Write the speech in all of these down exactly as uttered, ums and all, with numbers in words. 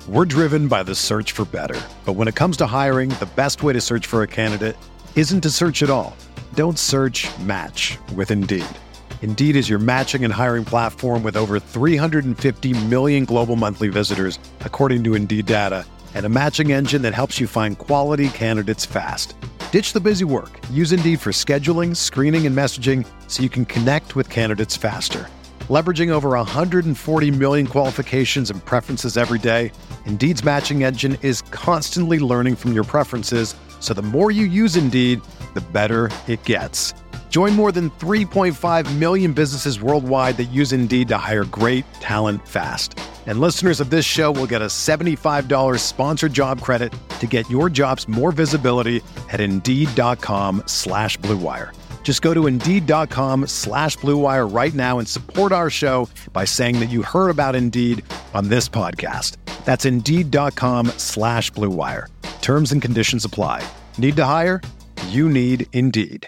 We're driven by the search for better. But when it comes to hiring, the best way to search for a candidate isn't to search at all. Don't search, match with Indeed. Indeed is your matching and hiring platform with over three hundred fifty million global monthly visitors, according to Indeed data, and a matching engine that helps you find quality candidates fast. Ditch the busy work. Use Indeed for scheduling, screening, and messaging so you can connect with candidates faster. Leveraging over one hundred forty million qualifications and preferences every day, Indeed's matching engine is constantly learning from your preferences, so the more you use Indeed, the better it gets. Join more than three point five million businesses worldwide that use Indeed to hire great talent fast. And listeners of this show will get a seventy-five dollars sponsored job credit to get your jobs more visibility at Indeed.com slash Blue Wire. Just go to Indeed.com slash Blue Wire right now and support our show by saying that you heard about Indeed on this podcast. That's Indeed.com slash Blue Wire. Terms and conditions apply. Need to hire? You need Indeed.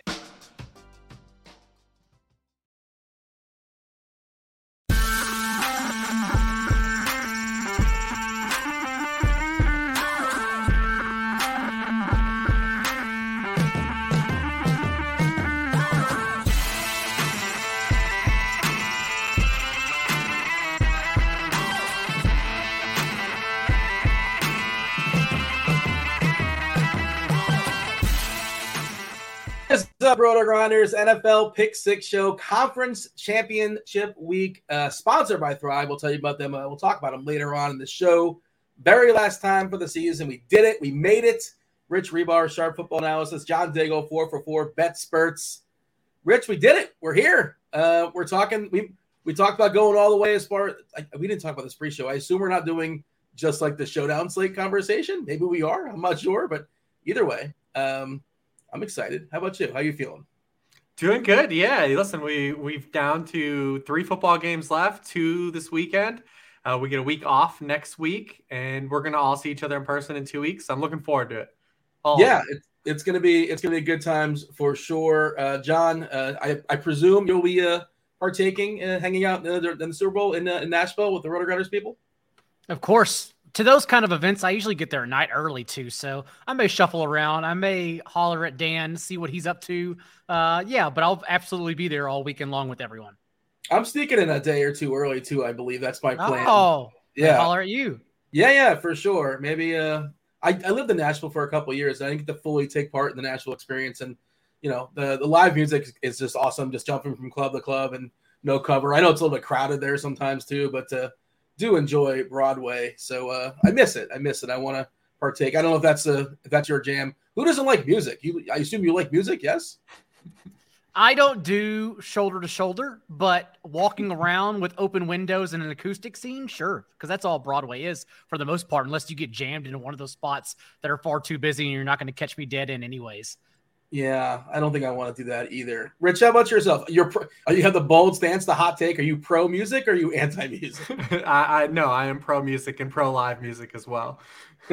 What's up, Roto Grinders? N F L Pick Six Show Conference Championship Week, uh, sponsored by Thrive. We'll tell you about them. Uh, we'll talk about them later on in the show. Very last time for the season. We did it. We made it. Rich Rebar, Sharp Football Analysis. John Dago, four for four. Bet Spurts. Rich, we did it. We're here. Uh, we're talking. We we talked about going all the way as far. I, we didn't talk about this pre-show. I assume we're not doing just like the Showdown Slate conversation. Maybe we are. I'm not sure, but either way. Um, I'm excited. How about you? How you feeling? Doing good. Yeah. Listen, we we've down to three football games left, two this weekend. Uh, we get a week off next week, and we're gonna all see each other in person in two weeks. So I'm looking forward to it. All yeah, it's it's gonna be it's gonna be good times for sure. Uh, John, uh, I I presume you'll be uh, partaking, uh, hanging out in the, in the Super Bowl in, uh, in Nashville with the Roto Grinders people. Of course. To those kind of events, I usually get there a night early too, so I may shuffle around. I may holler at Dan, see what he's up to. Uh, yeah, but I'll absolutely be there all weekend long with everyone. I'm sneaking in a day or two early too. I believe that's my plan. Oh, yeah, holler at you. Yeah, yeah, for sure. Maybe. Uh, I I lived in Nashville for a couple of years. And I didn't get to fully take part in the Nashville experience, and you know the the live music is just awesome. Just jumping from club to club and no cover. I know it's a little bit crowded there sometimes too, but. Uh, do enjoy Broadway, so uh, I miss it. I miss it. I want to partake. I don't know if that's a if that's your jam. Who doesn't like music? You, I assume you like music. Yes. I don't do shoulder to shoulder, but walking around with open windows and an acoustic scene, sure, because that's all Broadway is for the most part, unless you get jammed into one of those spots that are far too busy and you're not going to catch me dead in anyways. Yeah, I don't think I want to do that either. Rich, how about yourself? You're pro, you have the bold stance, the hot take. Are you pro music or are you anti music? I, I no, I am pro music and pro live music as well. All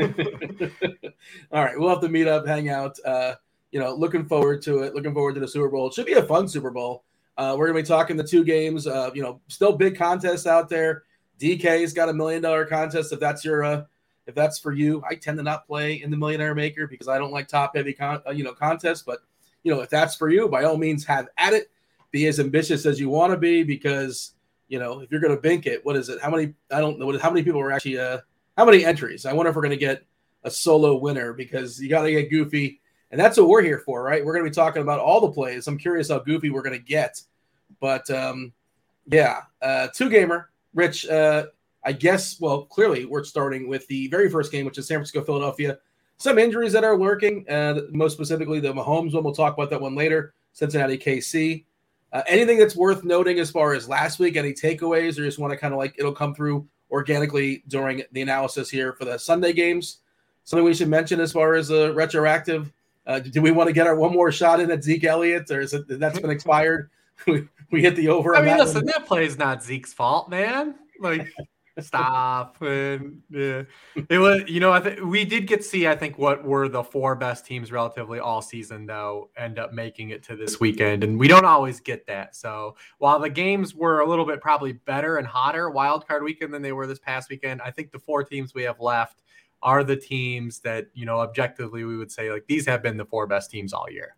right, we'll have to meet up, hang out. Uh, you know, looking forward to it. Looking forward to the Super Bowl. It should be a fun Super Bowl. Uh, we're gonna be talking the two games. Uh, you know, still big contests out there. D K's got a million dollar contest. If that's your uh, If that's for you, I tend to not play in the Millionaire Maker because I don't like top-heavy, con- you know, contests. But you know, if that's for you, by all means, have at it. Be as ambitious as you want to be because you know if you're going to bink it, what is it? How many? I don't know. What, how many people are actually? Uh, how many entries? I wonder if we're going to get a solo winner because you got to get goofy, and that's what we're here for, right? We're going to be talking about all the plays. I'm curious how goofy we're going to get, but um, yeah, uh, two gamer, Rich. Uh, I guess, well, clearly we're starting with the very first game, which is San Francisco, Philadelphia. Some injuries that are lurking, uh, most specifically the Mahomes one. We'll talk about that one later. Cincinnati, K C. Uh, anything that's worth noting as far as last week, any takeaways, or just want to kind of like it'll come through organically during the analysis here for the Sunday games? Something we should mention as far as a retroactive. Uh, do we want to get our one more shot in at Zeke Elliott, or is it that's been expired? we, we hit the over. I on mean, that listen, one. that play is not Zeke's fault, man. Like, Stop. And, yeah. It was, you know, I think we did get to see, I think, what were the four best teams relatively all season, though, end up making it to this weekend. And we don't always get that. So while the games were a little bit probably better and hotter wild card weekend than they were this past weekend, I think the four teams we have left are the teams that, you know, objectively we would say, like, these have been the four best teams all year.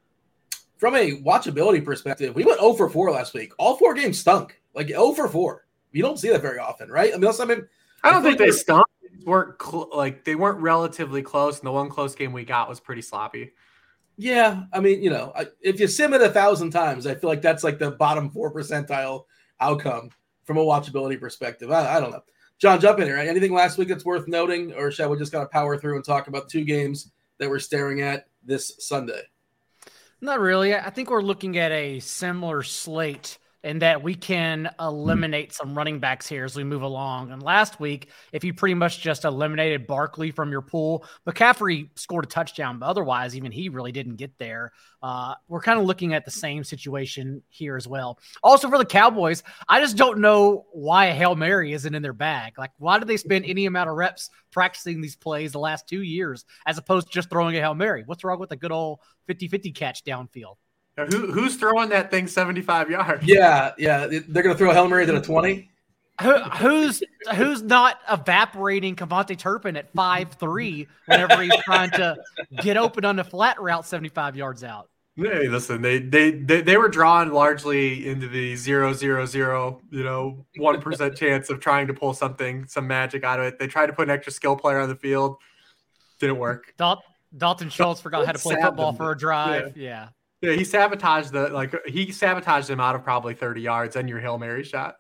From a watchability perspective, we went oh for four last week. All four games stunk. Like oh for four. You don't see that very often, right? I mean, unless I mean, I don't I think they stunk. They weren't cl- like they weren't relatively close, and the one close game we got was pretty sloppy. Yeah, I mean, you know, I, if you sim it a thousand times, I feel like that's like the bottom four percentile outcome from a watchability perspective. I, I don't know. John, jump in here. Right? Anything last week that's worth noting, or shall we just kind of power through and talk about two games that we're staring at this Sunday? Not really. I think we're looking at a similar slate in that we can eliminate some running backs here as we move along. And last week, if you pretty much just eliminated Barkley from your pool, McCaffrey scored a touchdown, but otherwise, even he really didn't get there. Uh, we're kind of looking at the same situation here as well. Also for the Cowboys, I just don't know why a Hail Mary isn't in their bag. Like, why did they spend any amount of reps practicing these plays the last two years as opposed to just throwing a Hail Mary? What's wrong with a good old fifty-fifty catch downfield? Now, who who's throwing that thing seventy-five yards? Yeah, yeah. They're going to throw a Hail Mary to the twenty. Who, who's who's not evaporating Kevontae Turpin at five three whenever he's trying to get open on the flat route seventy-five yards out? Hey, listen, they they they, they were drawn largely into the zero zero zero, you know, one percent chance of trying to pull something, some magic out of it. They tried to put an extra skill player on the field, didn't work. Dal- Dalton Schultz forgot how to play football for a drive. Yeah. yeah. Yeah, he sabotaged the like he sabotaged him out of probably thirty yards and your Hail Mary shot.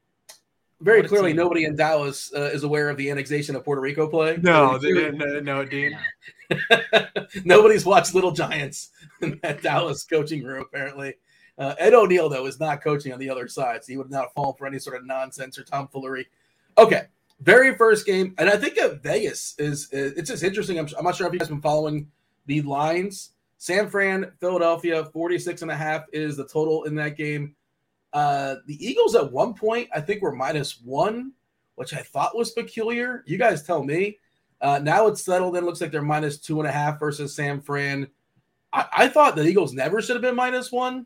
Very clearly, nobody in Dallas uh, is aware of the annexation of Puerto Rico play. No, they didn't know it, Dean. Nobody's watched Little Giants in that Dallas coaching room, apparently. Uh, Ed O'Neill, though, is not coaching on the other side, so he would not fall for any sort of nonsense or tomfoolery. Okay, very first game, and I think that Vegas is – it's just interesting. I'm, I'm not sure if you guys have been following the lines. San Fran, Philadelphia, forty-six and a half is the total in that game. Uh, the Eagles at one point, I think, were minus one, which I thought was peculiar. You guys tell me. Uh, now it's settled in. Looks like they're minus two and a half versus San Fran. I, I thought the Eagles never should have been minus one.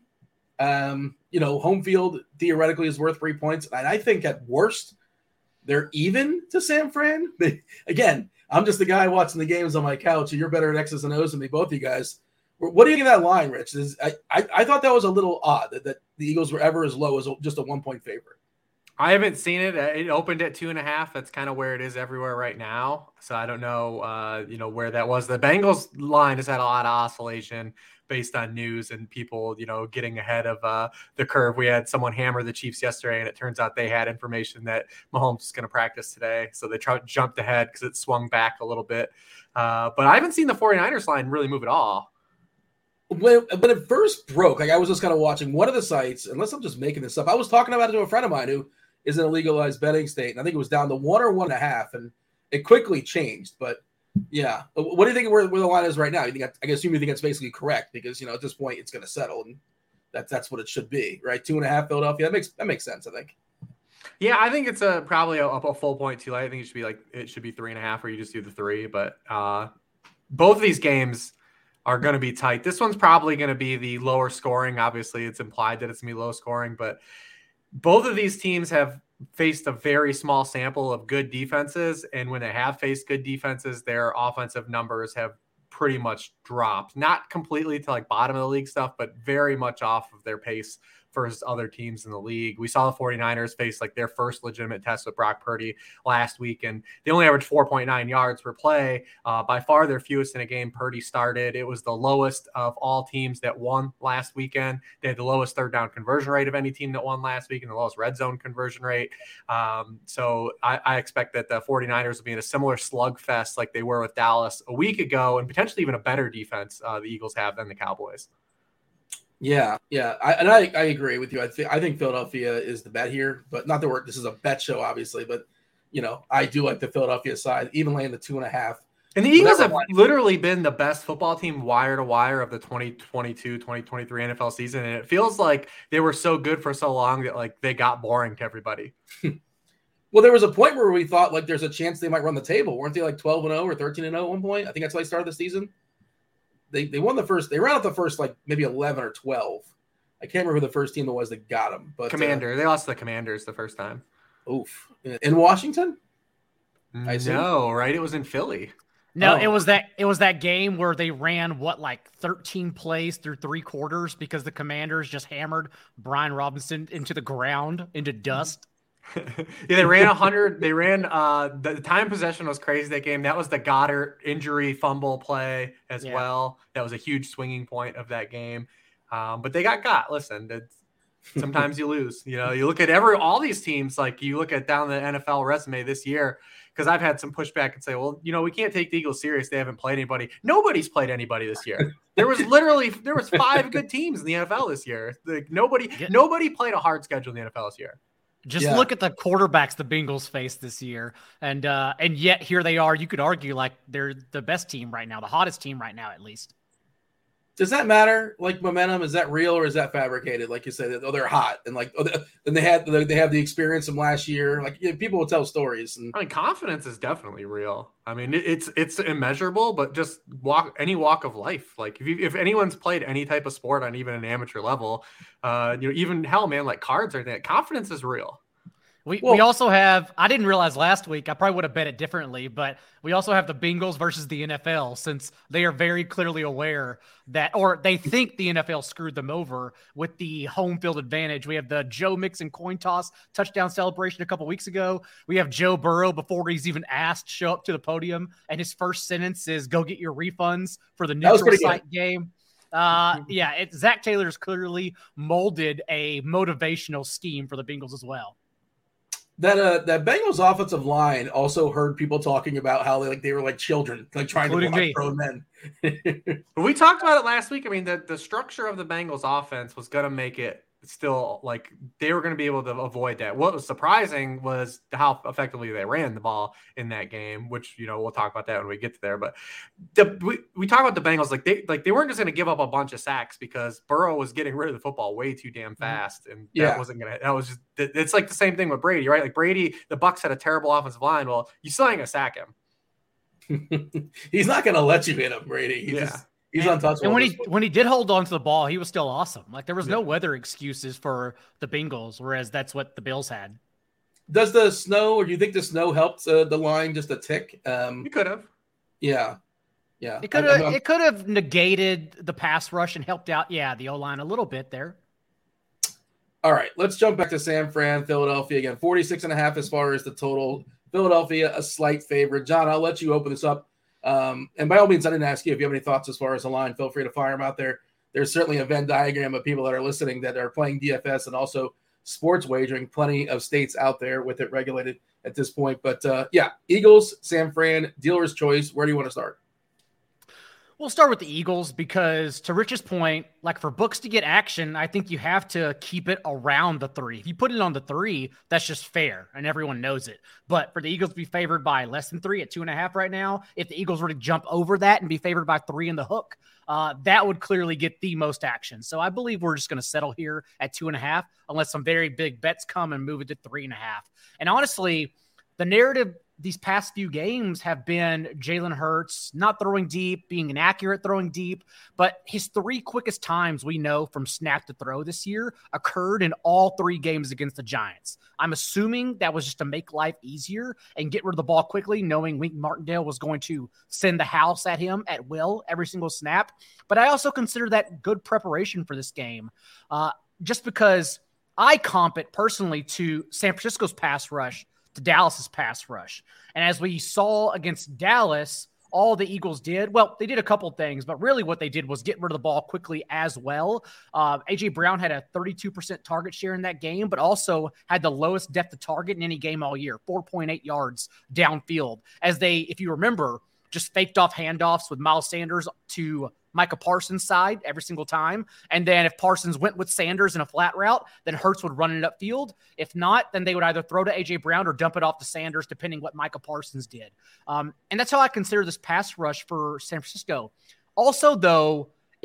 Um, you know, home field theoretically is worth three points. And I think at worst, they're even to San Fran. Again, I'm just the guy watching the games on my couch, and you're better at X's and O's than me, both of you guys. What do you think of that line, Rich? Is, I, I, I thought that was a little odd that, that the Eagles were ever as low as just a one-point favorite. I haven't seen it. It opened at two and a half. That's kind of where it is everywhere right now. So I don't know, uh, you know, where that was. The Bengals line has had a lot of oscillation based on news and people, you know, getting ahead of uh, the curve. We had someone hammer the Chiefs yesterday, and it turns out they had information that Mahomes is going to practice today. So they tried, jumped ahead because it swung back a little bit. Uh, but I haven't seen the 49ers line really move at all. When, when it first broke, like I was just kind of watching one of the sites, unless I'm just making this up, I was talking about it to a friend of mine who is in a legalized betting state, and I think it was down to one or one and a half, and it quickly changed. But yeah, what do you think where, where the line is right now? You think I guess you think it's basically correct because you know at this point it's going to settle, and that's that's what it should be, right? Two and a half Philadelphia. That makes that makes sense, I think. Yeah, I think it's a probably a, a full point too late. I think it should be like it should be three and a half, or you just do the three. But uh, both of these games are going to be tight. This one's probably going to be the lower scoring. Obviously, it's implied that it's going to be low scoring, but both of these teams have faced a very small sample of good defenses. And when they have faced good defenses, their offensive numbers have pretty much dropped, not completely to like bottom of the league stuff, but very much off of their pace versus other teams in the league. We saw the 49ers face like their first legitimate test with Brock Purdy last week, and they only averaged four point nine yards per play. Uh, by far their fewest in a game Purdy started. It was the lowest of all teams that won last weekend. They had the lowest third down conversion rate of any team that won last week and the lowest red zone conversion rate. Um, so I, I expect that the 49ers will be in a similar slugfest like they were with Dallas a week ago, and potentially even a better defense uh, the Eagles have than the Cowboys. Yeah, yeah, I, and I, I agree with you. I think I think Philadelphia is the bet here, but not that we're this is a bet show, obviously. But you know, I do like the Philadelphia side, even laying the two and a half. And the Eagles have literally been the best football team wire to wire of the twenty twenty-two twenty twenty-three N F L season, and it feels like they were so good for so long that like they got boring to everybody. Well, there was a point where we thought like there's a chance they might run the table. Weren't they like twelve and oh or thirteen and oh at one point? I think that's how they started the season. They they won the first. They ran out the first like maybe eleven or twelve. I can't remember who the first team that was that got them. But Commander. Uh, they lost to the Commanders the first time. Oof. In Washington? I no, right? It was in Philly. No, Oh. it was that it was that game where they ran what like thirteen plays through three quarters because the Commanders just hammered Brian Robinson into the ground, into dust. yeah, they ran one hundred. They ran uh, the, the time possession was crazy that game. That was the Goddard injury fumble play as Yeah. well. That was a huge swinging point of that game. Um, but they got got. Listen, it's, sometimes you lose. You know, you look at every all these teams. Like you look at down the N F L resume this year. Because I've had some pushback and say, well, you know, we can't take the Eagles serious. They haven't played anybody. Nobody's played anybody this year. There was literally there was five good teams in the N F L this year. Like nobody, Yeah. nobody played a hard schedule in the N F L this year. Just Yeah. look at the quarterbacks the Bengals faced this year, and uh, and yet here they are. You could argue like they're the best team right now, the hottest team right now, at least. Does that matter? Like momentum, is that real or is that fabricated? Like you said, oh, they're hot and like, oh, they, and they had they have the experience from last year. Like yeah, people will tell stories. And I mean, confidence is definitely real. I mean, it, it's it's immeasurable, but just walk any walk of life. Like if you, if anyone's played any type of sport on even an amateur level, uh, you know, even hell, man, like cards or anything, confidence is real. We Well- we also have. I didn't realize last week. I probably would have bet it differently, but we also have the Bengals versus the N F L, since they are very clearly aware that, or they think the N F L screwed them over with the home field advantage. We have the Joe Mixon coin toss touchdown celebration a couple weeks ago. We have Joe Burrow before he's even asked show up to the podium, and his first sentence is "Go get your refunds for the That was neutral pretty good. site game." Uh, yeah, it, Zach Taylor's clearly molded a motivational scheme for the Bengals as well. that uh that Bengals offensive line also heard people talking about how they like they were like children, like trying Including to block me. grown men. But we talked about it last week. I mean, the, the structure of the Bengals offense was going to make it still like they were going to be able to avoid that. What was surprising was how effectively they ran the ball in that game, which, you know, we'll talk about that when we get to there. But the, we, we talk about the Bengals, like they, like they weren't just going to give up a bunch of sacks because Burrow was getting rid of the football way too damn fast. And that Yeah. wasn't going to, that was just, it's like the same thing with Brady, right? Like Brady, the Bucs had a terrible offensive line. Well, you still ain't going to sack him. He's not gonna let you hit him, Brady. He's Yeah. just he's And- untouchable. And when at he this point. when he did hold on to the ball, he was still awesome. Like there was no Yeah. weather excuses for the Bengals, whereas that's what the Bills had. Does the snow, or do you think the snow helped uh, the line just a tick? Um, You could have. yeah, yeah. It could I- I'm- have it could have negated the pass rush and helped out, yeah, the O line a little bit there. All right, let's jump back to San Fran, Philadelphia again. forty-six and a half as far as the total. Philadelphia, a slight favorite. John, I'll let you open this up. Um, and by all means, I didn't ask you if you have any thoughts as far as the line. Feel free to fire them out there. There's certainly a Venn diagram of people that are listening that are playing D F S and also sports wagering. Plenty of states out there with it regulated at this point. But uh, yeah, Eagles, San Fran, dealer's choice. Where do you want to start? We'll start with the Eagles because, to Rich's point, like for books to get action, I think you have to keep it around the three. If you put it on the three, that's just fair and everyone knows it. But for the Eagles to be favored by less than three at two and a half right now, if the Eagles were to jump over that and be favored by three in the hook, uh, that would clearly get the most action. So I believe we're just going to settle here at two and a half unless some very big bets come and move it to three and a half. And honestly, the narrative these past few games have been Jalen Hurts not throwing deep, being inaccurate throwing deep, but his three quickest times we know from snap to throw this year occurred in all three games against the Giants. I'm assuming that was just to make life easier and get rid of the ball quickly, knowing Wink Martindale was going to send the house at him at will every single snap. But I also consider that good preparation for this game, uh, just because I comp it personally to San Francisco's pass rush to Dallas's pass rush. And as we saw against Dallas, all the Eagles did, well, they did a couple things, but really what they did was get rid of the ball quickly as well. Uh, A J Brown had a thirty-two percent target share in that game, but also had the lowest depth of target in any game all year, four point eight yards downfield. As they, if you remember, just faked off handoffs with Miles Sanders to Micah Parsons' side every single time. And then if Parsons went with Sanders in a flat route, then Hurts would run it upfield. If not, then they would either throw to A J Brown or dump it off to Sanders, depending what Micah Parsons did. Um, and that's how I consider this pass rush for San Francisco. Also, though,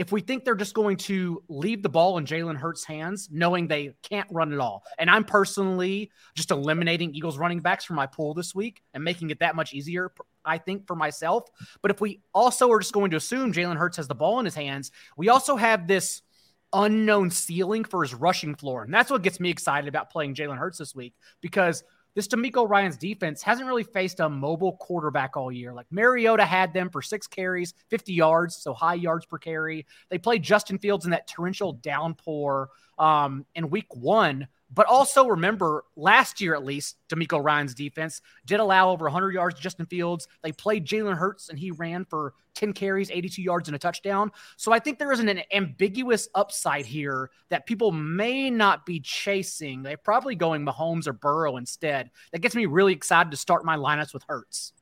if we think they're just going to leave the ball in Jalen Hurts' hands, knowing they can't run it all. And I'm personally just eliminating Eagles running backs from my pool this week and making it that much easier, I think, for myself. But if we also are just going to assume Jalen Hurts has the ball in his hands, we also have this unknown ceiling for his rushing floor. And that's what gets me excited about playing Jalen Hurts this week, because this DeMeco Ryans defense hasn't really faced a mobile quarterback all year. Like Mariota had them for six carries, fifty yards, so high yards per carry. They played Justin Fields in that torrential downpour um, in week one. But also remember, last year at least, DeMeco Ryans defense did allow over one hundred yards to Justin Fields. They played Jalen Hurts, and he ran for ten carries, eighty-two yards, and a touchdown. So I think there is an, an ambiguous upside here that people may not be chasing. They're probably going Mahomes or Burrow instead. That gets me really excited to start my lineups with Hurts.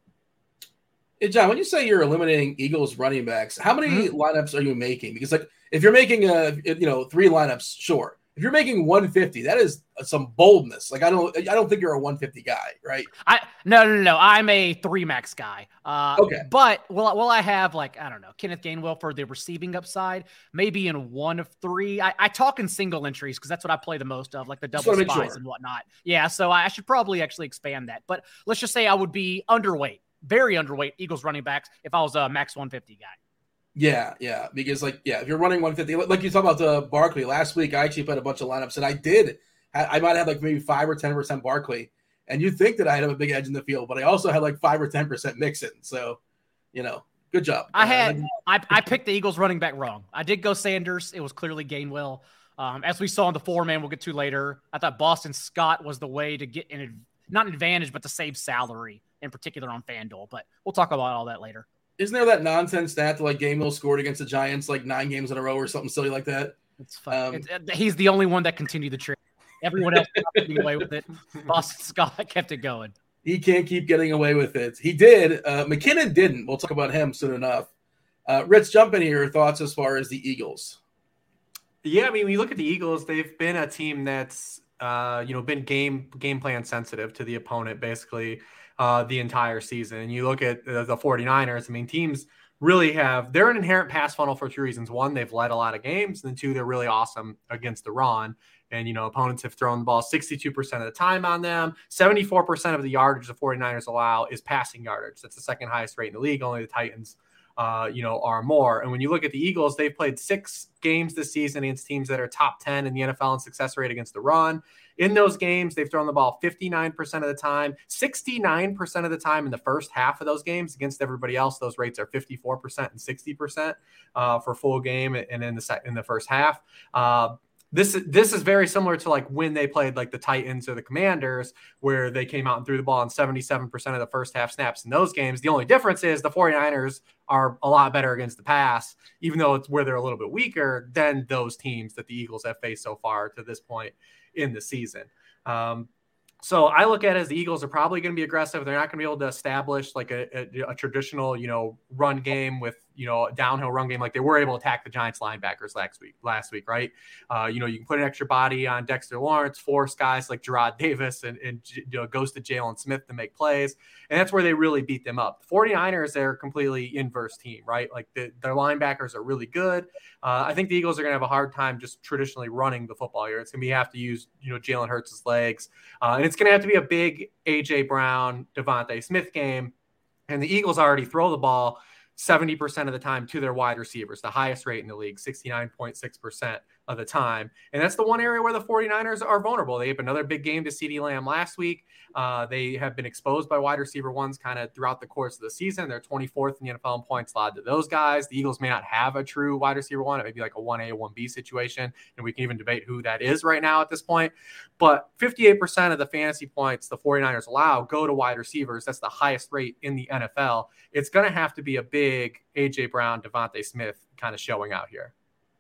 Hey, John, when you say you're eliminating Eagles running backs, how many mm-hmm. lineups are you making? Because, like, if you're making, a, you know, three lineups, sure. If you're making one fifty, that is some boldness. Like I don't, I don't think you're a one fifty guy, right? I no, no, no. I'm a three max guy. Uh, okay. But will will I have like I don't know Kenneth Gainwell for the receiving upside? Maybe in one of three. I, I talk in single entries because that's what I play the most of, like the double spies sure. and whatnot. Yeah, so I should probably actually expand that. But let's just say I would be underweight, very underweight Eagles running backs if I was a max one fifty guy. Yeah, yeah, because like yeah, if you're running one fifty, like you talked about the Barkley last week, I actually put a bunch of lineups, and I did. I might have like maybe five or ten percent Barkley, and you'd think that I'd have a big edge in the field, but I also had like five or ten percent Mixon. So, you know, good job. I had uh, I I picked the Eagles running back wrong. I did go Sanders. It was clearly Gainwell. Um, as we saw in the four man, we'll get to later. I thought Boston Scott was the way to get an not an advantage, but to save salary in particular on FanDuel. But we'll talk about all that later. Isn't there that nonsense stat that like Gainwell scored against the Giants like nine games in a row or something silly like that? It's fun. Um, it's, uh, he's the only one that continued the trend. Everyone else kept getting away with it. Boston Scott kept it going. He can't keep getting away with it. He did. Uh, McKinnon didn't. We'll talk about him soon enough. Uh, Rich, jump in here. Thoughts as far as the Eagles? Yeah, I mean, when you look at the Eagles, they've been a team that's uh, you know been game game plan sensitive to the opponent basically. Uh, the entire season. And you look at uh, the 49ers, I mean, teams really have, they're an inherent pass funnel for two reasons. One, they've led a lot of games. And then two, they're really awesome against the run. And, you know, opponents have thrown the ball sixty-two percent of the time on them. seventy-four percent of the yardage the 49ers allow is passing yardage. That's the second highest rate in the league. Only the Titans, uh, you know, are more. And when you look at the Eagles, they've played six games this season against teams that are top ten in the N F L in success rate against the run. In those games, they've thrown the ball fifty-nine percent of the time, sixty-nine percent of the time in the first half of those games. Against everybody else, those rates are fifty-four percent and sixty percent uh, for full game and in the se- in the first half. Uh, This this is very similar to like when they played like the Titans or the Commanders, where they came out and threw the ball in seventy-seven percent of the first half snaps in those games. The only difference is the 49ers are a lot better against the pass, even though it's where they're a little bit weaker than those teams that the Eagles have faced so far to this point in the season. Um, So I look at it as the Eagles are probably going to be aggressive. They're not going to be able to establish like a, a, a traditional, you know, run game with, you know, a downhill run game like they were able to attack the Giants linebackers last week, last week, right? Uh, you know, you can put an extra body on Dexter Lawrence, force guys like Gerard Davis and, and you know, goes to Jalen Smith to make plays. And that's where they really beat them up. The 49ers, they're a completely inverse team, right? Like the, their linebackers are really good. Uh, I think the Eagles are going to have a hard time just traditionally running the football here. It's going to be have to use, you know, Jalen Hurts' legs. Uh, and it's going to have to be a big A J Brown, Devontae Smith game. And the Eagles already throw the ball seventy percent of the time to their wide receivers, the highest rate in the league, sixty-nine point six percent of the time. And that's the one area where the 49ers are vulnerable. They have another big game to CeeDee Lamb last week. Uh, they have been exposed by wide receiver ones kind of throughout the course of the season. They're twenty-fourth in the N F L in points allowed to those guys. The Eagles may not have a true wide receiver one. It may be like a one A, one B situation. And we can even debate who that is right now at this point. But fifty-eight percent of the fantasy points the 49ers allow go to wide receivers. That's the highest rate in the N F L. It's going to have to be a big A J Brown, Devontae Smith kind of showing out here.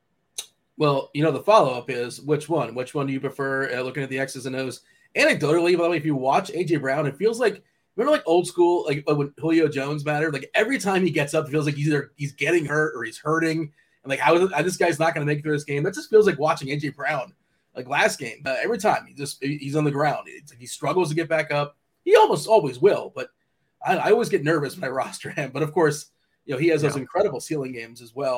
Well, you know, the follow-up is which one? Which one do you prefer uh, looking at the X's and O's? Anecdotally, by the way, if you watch A J Brown, it feels like, remember like old school, like when Julio Jones mattered? Like every time he gets up, it feels like he's either he's getting hurt or he's hurting. And like, how this guy's not going to make it through this game. That just feels like watching A J Brown, like last game. Uh, every time he just he's on the ground. It's like he struggles to get back up. He almost always will, but I, I always get nervous when I roster him. But of course, you know, he has those yeah. incredible ceiling games as well.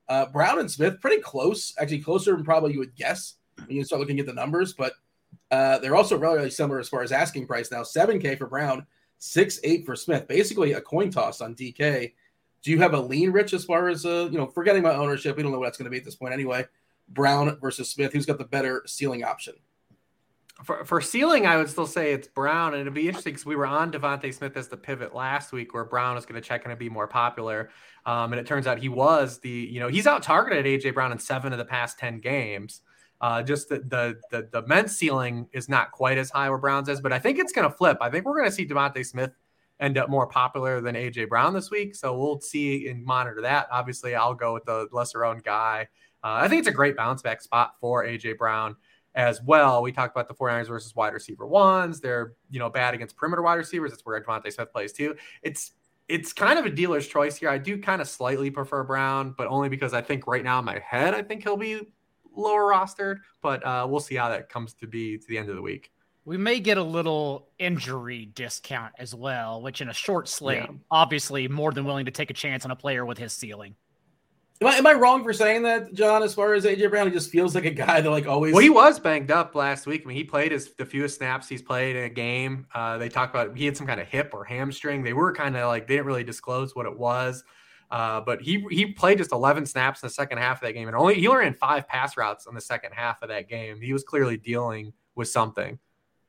Uh, Brown and Smith, pretty close, actually closer than probably you would guess when you start looking at the numbers, but uh, they're also relatively similar as far as asking price now. seven K for Brown, six eight for Smith, basically a coin toss on D K. Do you have a lean, Rich, as far as, uh, you know, forgetting my ownership, we don't know what that's going to be at this point anyway, Brown versus Smith, who's got the better ceiling option? For, for ceiling, I would still say it's Brown, and it'd be interesting because we were on Devontae Smith as the pivot last week, where Brown is going to check in and be more popular, um, and it turns out he was the, you know, he's out targeted A J Brown in seven of the past ten games. Uh, just the, the the the men's ceiling is not quite as high where Brown's is, but I think it's going to flip. I think we're going to see Devontae Smith end up more popular than A J Brown this week, so we'll see and monitor that. Obviously, I'll go with the lesser-owned guy. Uh, I think it's a great bounce-back spot for A J Brown as well. We talked about the 49ers versus wide receiver ones. They're, you know, bad against perimeter wide receivers. That's where Devontae Smith plays too. It's it's kind of a dealer's choice here. I do kind of slightly prefer Brown, but only because I think right now in my head, I think he'll be lower rostered, but uh, we'll see how that comes to be to the end of the week. We may get a little injury discount as well, which in a short slate, Yeah. obviously more than willing to take a chance on a player with his ceiling. Am I, am I wrong for saying that, John, as far as A J Brown? He just feels like a guy that like always... Well, he was banged up last week. I mean, he played his the fewest snaps he's played in a game. Uh, they talked about he had some kind of hip or hamstring. They were kind of like, they didn't really disclose what it was. Uh, but he he played just eleven snaps in the second half of that game. And only he only ran five pass routes in the second half of that game. He was clearly dealing with something.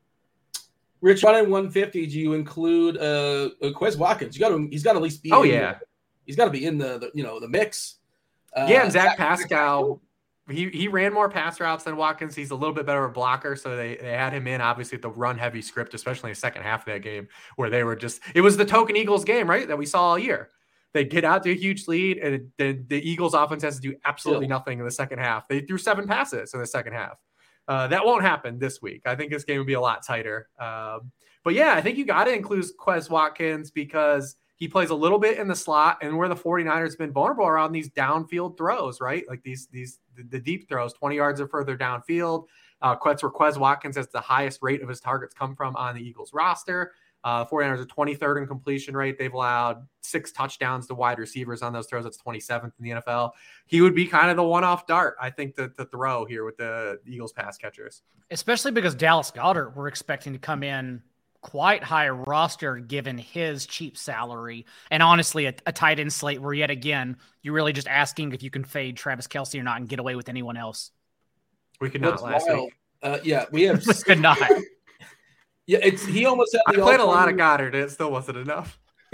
Rich, one in one fifty, do you include uh, Quez Watkins? You got to, he's got to at least be Oh, in, yeah. He's got to be in the, the, you know, the mix. Uh, Yeah, and Zach Pascal, he he ran more pass routes than Watkins. He's a little bit better of a blocker, so they, they had him in, obviously, the run-heavy script, especially in the second half of that game, where they were just – it was the token Eagles game, right, that we saw all year. They get out to a huge lead, and the, the Eagles offense has to do absolutely Still. nothing in the second half. They threw seven passes in the second half. Uh, that won't happen this week. I think this game will be a lot tighter. Um, but, yeah, I think you got to include Quez Watkins because – he plays a little bit in the slot, and where the 49ers have been vulnerable around these downfield throws, right? Like these, these the, the deep throws, twenty yards or further downfield. Uh, Quez, where Quez Watkins has the highest rate of his targets come from on the Eagles roster. Uh, 49ers are twenty-third in completion rate. They've allowed six touchdowns to wide receivers on those throws. That's twenty-seventh in the N F L. He would be kind of the one-off dart, I think, to, to throw here with the Eagles pass catchers. Especially because Dallas Goedert, we're expecting to come in quite high roster given his cheap salary. And honestly, a, a tight end slate where yet again, you're really just asking if you can fade Travis Kelce or not and get away with anyone else. We could not What's last wild, week. Uh, yeah, we have... We could not. Yeah, it's he almost had I the played a lot of all-time- Goddard. It still wasn't enough.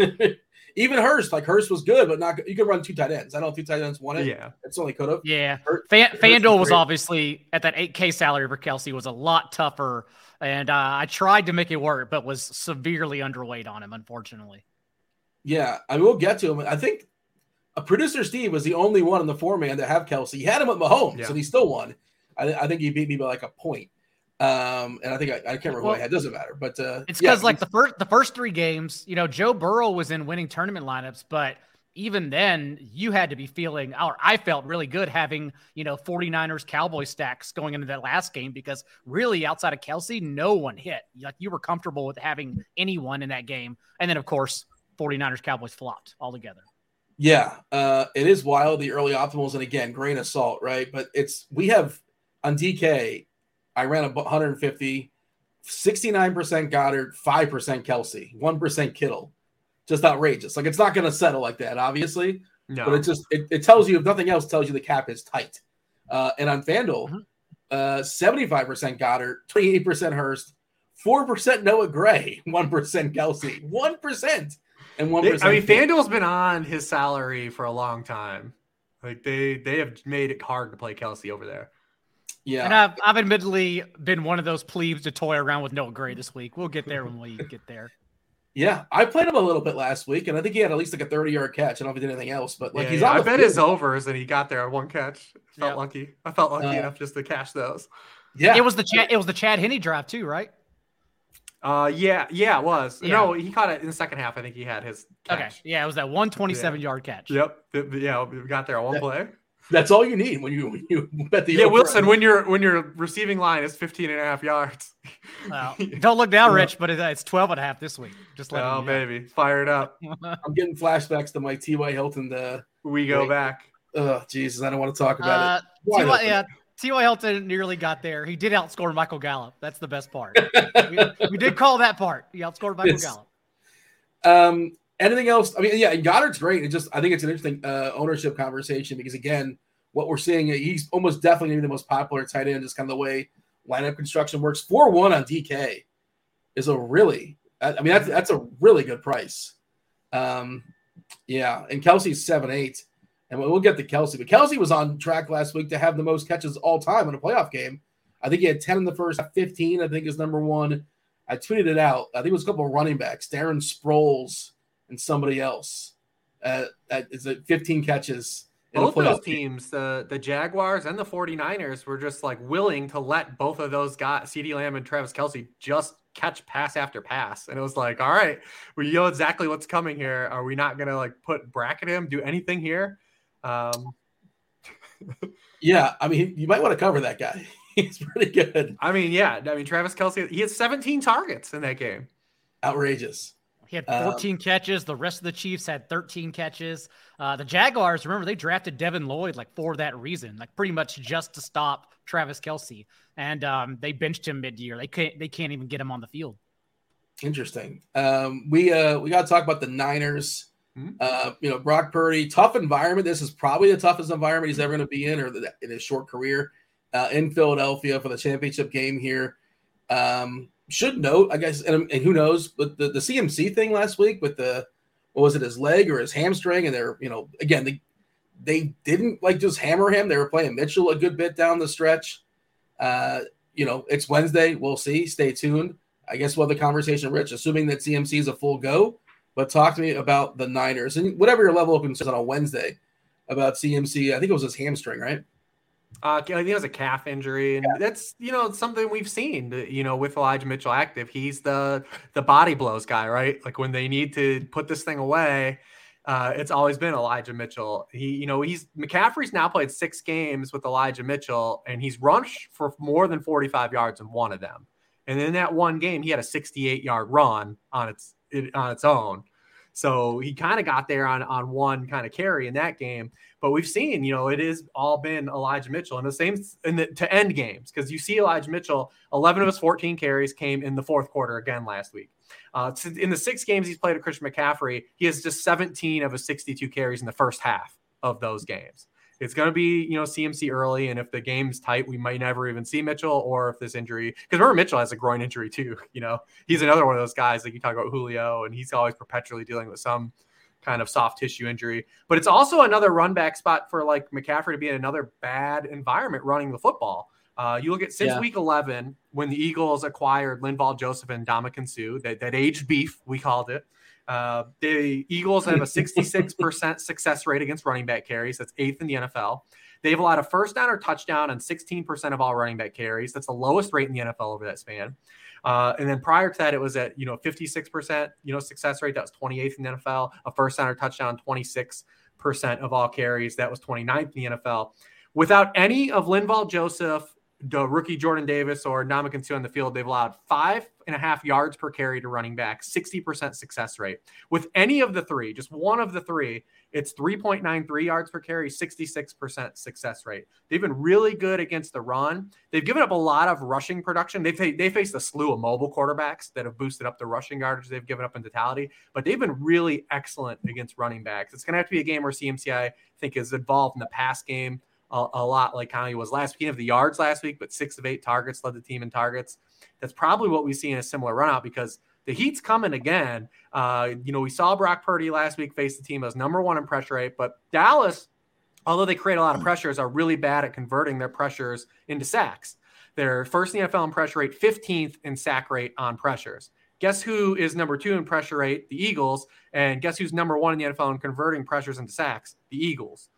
Even Hurst, like Hurst was good, but not. You could run two tight ends. I don't know if two tight ends won it. Yeah. It's only could have. Yeah. Hurst- Fan, Hurst FanDuel was great. obviously at that eight K salary for Kelce was a lot tougher. And uh, I tried to make it work, but was severely underweight on him, unfortunately. Yeah, I mean, we'll get to him. I think a producer Steve was the only one in the four man that have Kelce. He had him with Mahomes, Yeah. and he still won. I, I think he beat me by like a point. Um, and I think I, I can't remember Well, who I had. Doesn't matter. But uh, It's yeah, because like the first the first three games, you know, Joe Burrow was in winning tournament lineups, but even then you had to be feeling, or I felt really good having, you know, 49ers Cowboy stacks going into that last game because really outside of Kelce, no one hit. Like you were comfortable with having anyone in that game. And then of course, 49ers Cowboys flopped altogether. Yeah, uh, it is wild, the early optimals, and again, grain of salt, right? But it's we have on D K, I ran a one hundred fifty, sixty-nine percent Goddard, five percent Kelce, one percent Kittle. Just outrageous. Like it's not going to settle like that, obviously. No. But it just it, it tells you, if nothing else, tells you the cap is tight. Uh, and on FanDuel, Mm-hmm. uh, seventy-five percent Goddard, twenty-eight percent Hurst, four percent Noah Gray, one percent Kelce, one percent. And one They- percent. I mean, FanDuel's been on his salary for a long time. Like they they have made it hard to play Kelce over there. Yeah. And I've, I've admittedly been one of those plebes to toy around with Noah Gray this week. We'll get there when we get there. Yeah, I played him a little bit last week, and I think he had at least like a thirty-yard catch. I don't know if he did anything else, but like Yeah, he's yeah. on I the bet field. his overs and he got there on one catch. Felt Yep. lucky. I felt lucky Uh, enough just to cash those. Yeah, It was the Chad, it was the Chad Henne drive too, right? Uh, yeah, yeah, it was. Yeah. No, he caught it in the second half. I think he had his Okay. catch. Yeah, it was that one twenty-seven yard catch. Yep. Th- th- Yeah, we got there on one That- play. that's all you need when you when you bet the Yeah, over. Wilson, when your when your receiving line is fifteen and a half yards. Well, don't look down, Rich, but it, it's twelve and a half this week. Just let Oh, you know. baby. Fire it up. I'm getting flashbacks to my T Y Hilton. The We go Wait. back. Oh, Jesus, I don't want to talk about uh, it. T Y, yeah, T Y. Hilton nearly got there. He did outscore Michael Gallup. That's the best part. we, we did call that part. He outscored Michael It's, Gallup. Um, anything else? I mean, yeah, Goddard's great. It just I think it's an interesting uh, ownership conversation because again, what we're seeing, he's almost definitely going to be the most popular tight end. Just kind of the way lineup construction works. four one on D K is a really, I mean, that's that's a really good price. Um, yeah, and Kelsey's seven eight, and we'll get to Kelsey. But Kelsey was on track last week to have the most catches all time in a playoff game. I think he had ten in the first, fifteen. I think is number one. I tweeted it out. I think it was a couple of running backs, Darren Sproles and somebody else. Uh, it's at fifteen catches. Both of those teams, the, the Jaguars and the 49ers, were just like willing to let both of those guys, CeeDee Lamb and Travis Kelce, just catch pass after pass. And it was like, all right, we know exactly what's coming here. Are we not going to like put bracket him, do anything here? Um, yeah, I mean, you might want to cover that guy. He's pretty good. I mean, yeah. I mean, Travis Kelce, he had seventeen targets in that game. Outrageous. He had fourteen um, catches. The rest of the Chiefs had thirteen catches. Uh, the Jaguars, remember, they drafted Devin Lloyd like for that reason, like pretty much just to stop Travis Kelce. And um, they benched him mid-year. They can't, they can't even get him on the field. Interesting. Um, we uh, we got to talk about the Niners. Mm-hmm. Uh, you know, Brock Purdy, tough environment. This is probably the toughest environment he's ever going to be in or the, in his short career uh, in Philadelphia for the championship game here. Um, Should note, I guess, and, and who knows, but the, the C M C thing last week with the, what was it, his leg or his hamstring? And they're, you know, again, they they didn't like just hammer him. They were playing Mitchell a good bit down the stretch. Uh, you know, it's Wednesday. We'll see. Stay tuned. I guess we'll have the conversation, Rich, assuming that C M C is a full go. But talk to me about the Niners and whatever your level of concern on a Wednesday about C M C. I think it was his hamstring, right? Uh, I think it was a calf injury, and yeah. that's, you know, something we've seen, you know, with Elijah Mitchell active. He's the the body blows guy, right? Like when they need to put this thing away, uh, it's always been Elijah Mitchell. He, you know, he's McCaffrey's now played six games with Elijah Mitchell, and he's rushed for more than forty-five yards in one of them. And in that one game, he had a sixty-eight yard run on its on its own. So he kind of got there on, on one kind of carry in that game. But we've seen, you know, it has all been Elijah Mitchell and the same in the, to end games, because you see Elijah Mitchell, eleven of his fourteen carries came in the fourth quarter again last week. Uh, in the six games he's played with Christian McCaffrey, he has just seventeen of his sixty-two carries in the first half of those games. It's going to be, you know, C M C early, and if the game's tight, we might never even see Mitchell, or if this injury, because remember Mitchell has a groin injury too. You know, he's another one of those guys like you talk about Julio, and he's always perpetually dealing with some kind of soft tissue injury. But it's also another run back spot for like McCaffrey to be in another bad environment running the football. Uh, you look at since yeah. week eleven when the Eagles acquired Linval Joseph and Ndamukong Suh, that, that aged beef, we called it. Uh, the Eagles have a sixty-six percent success rate against running back carries. That's eighth in the N F L. They've allowed a first down or touchdown on sixteen percent of all running back carries. That's the lowest rate in the N F L over that span. Uh, and then prior to that, it was at, you know, fifty-six percent, you know, success rate. That was twenty-eighth in the N F L. A first down or touchdown, twenty-six percent of all carries. That was twenty-ninth in the N F L. Without any of Linval Joseph, the rookie Jordan Davis, or Ndamukong Suh on the field, they've allowed five and a half yards per carry to running back, sixty percent success rate. With any of the three, just one of the three, it's three point nine three yards per carry, sixty-six percent success rate. They've been really good against the run. They've given up a lot of rushing production. They've they faced a slew of mobile quarterbacks that have boosted up the rushing yardage they've given up in totality, but they've been really excellent against running backs. It's going to have to be a game where C M C, I think, is involved in the pass game a, a lot, like how he was last week. He had the yards last week, but six of eight targets, led the team in targets. That's probably what we see in a similar run out, because the heat's coming again. Uh, you know, we saw Brock Purdy last week face the team as number one in pressure rate, but Dallas, although they create a lot of pressures, are really bad at converting their pressures into sacks. They're first in the N F L in pressure rate, fifteenth in sack rate on pressures. Guess who is number two in pressure rate? The Eagles. And guess who's number one in the N F L in converting pressures into sacks? The Eagles.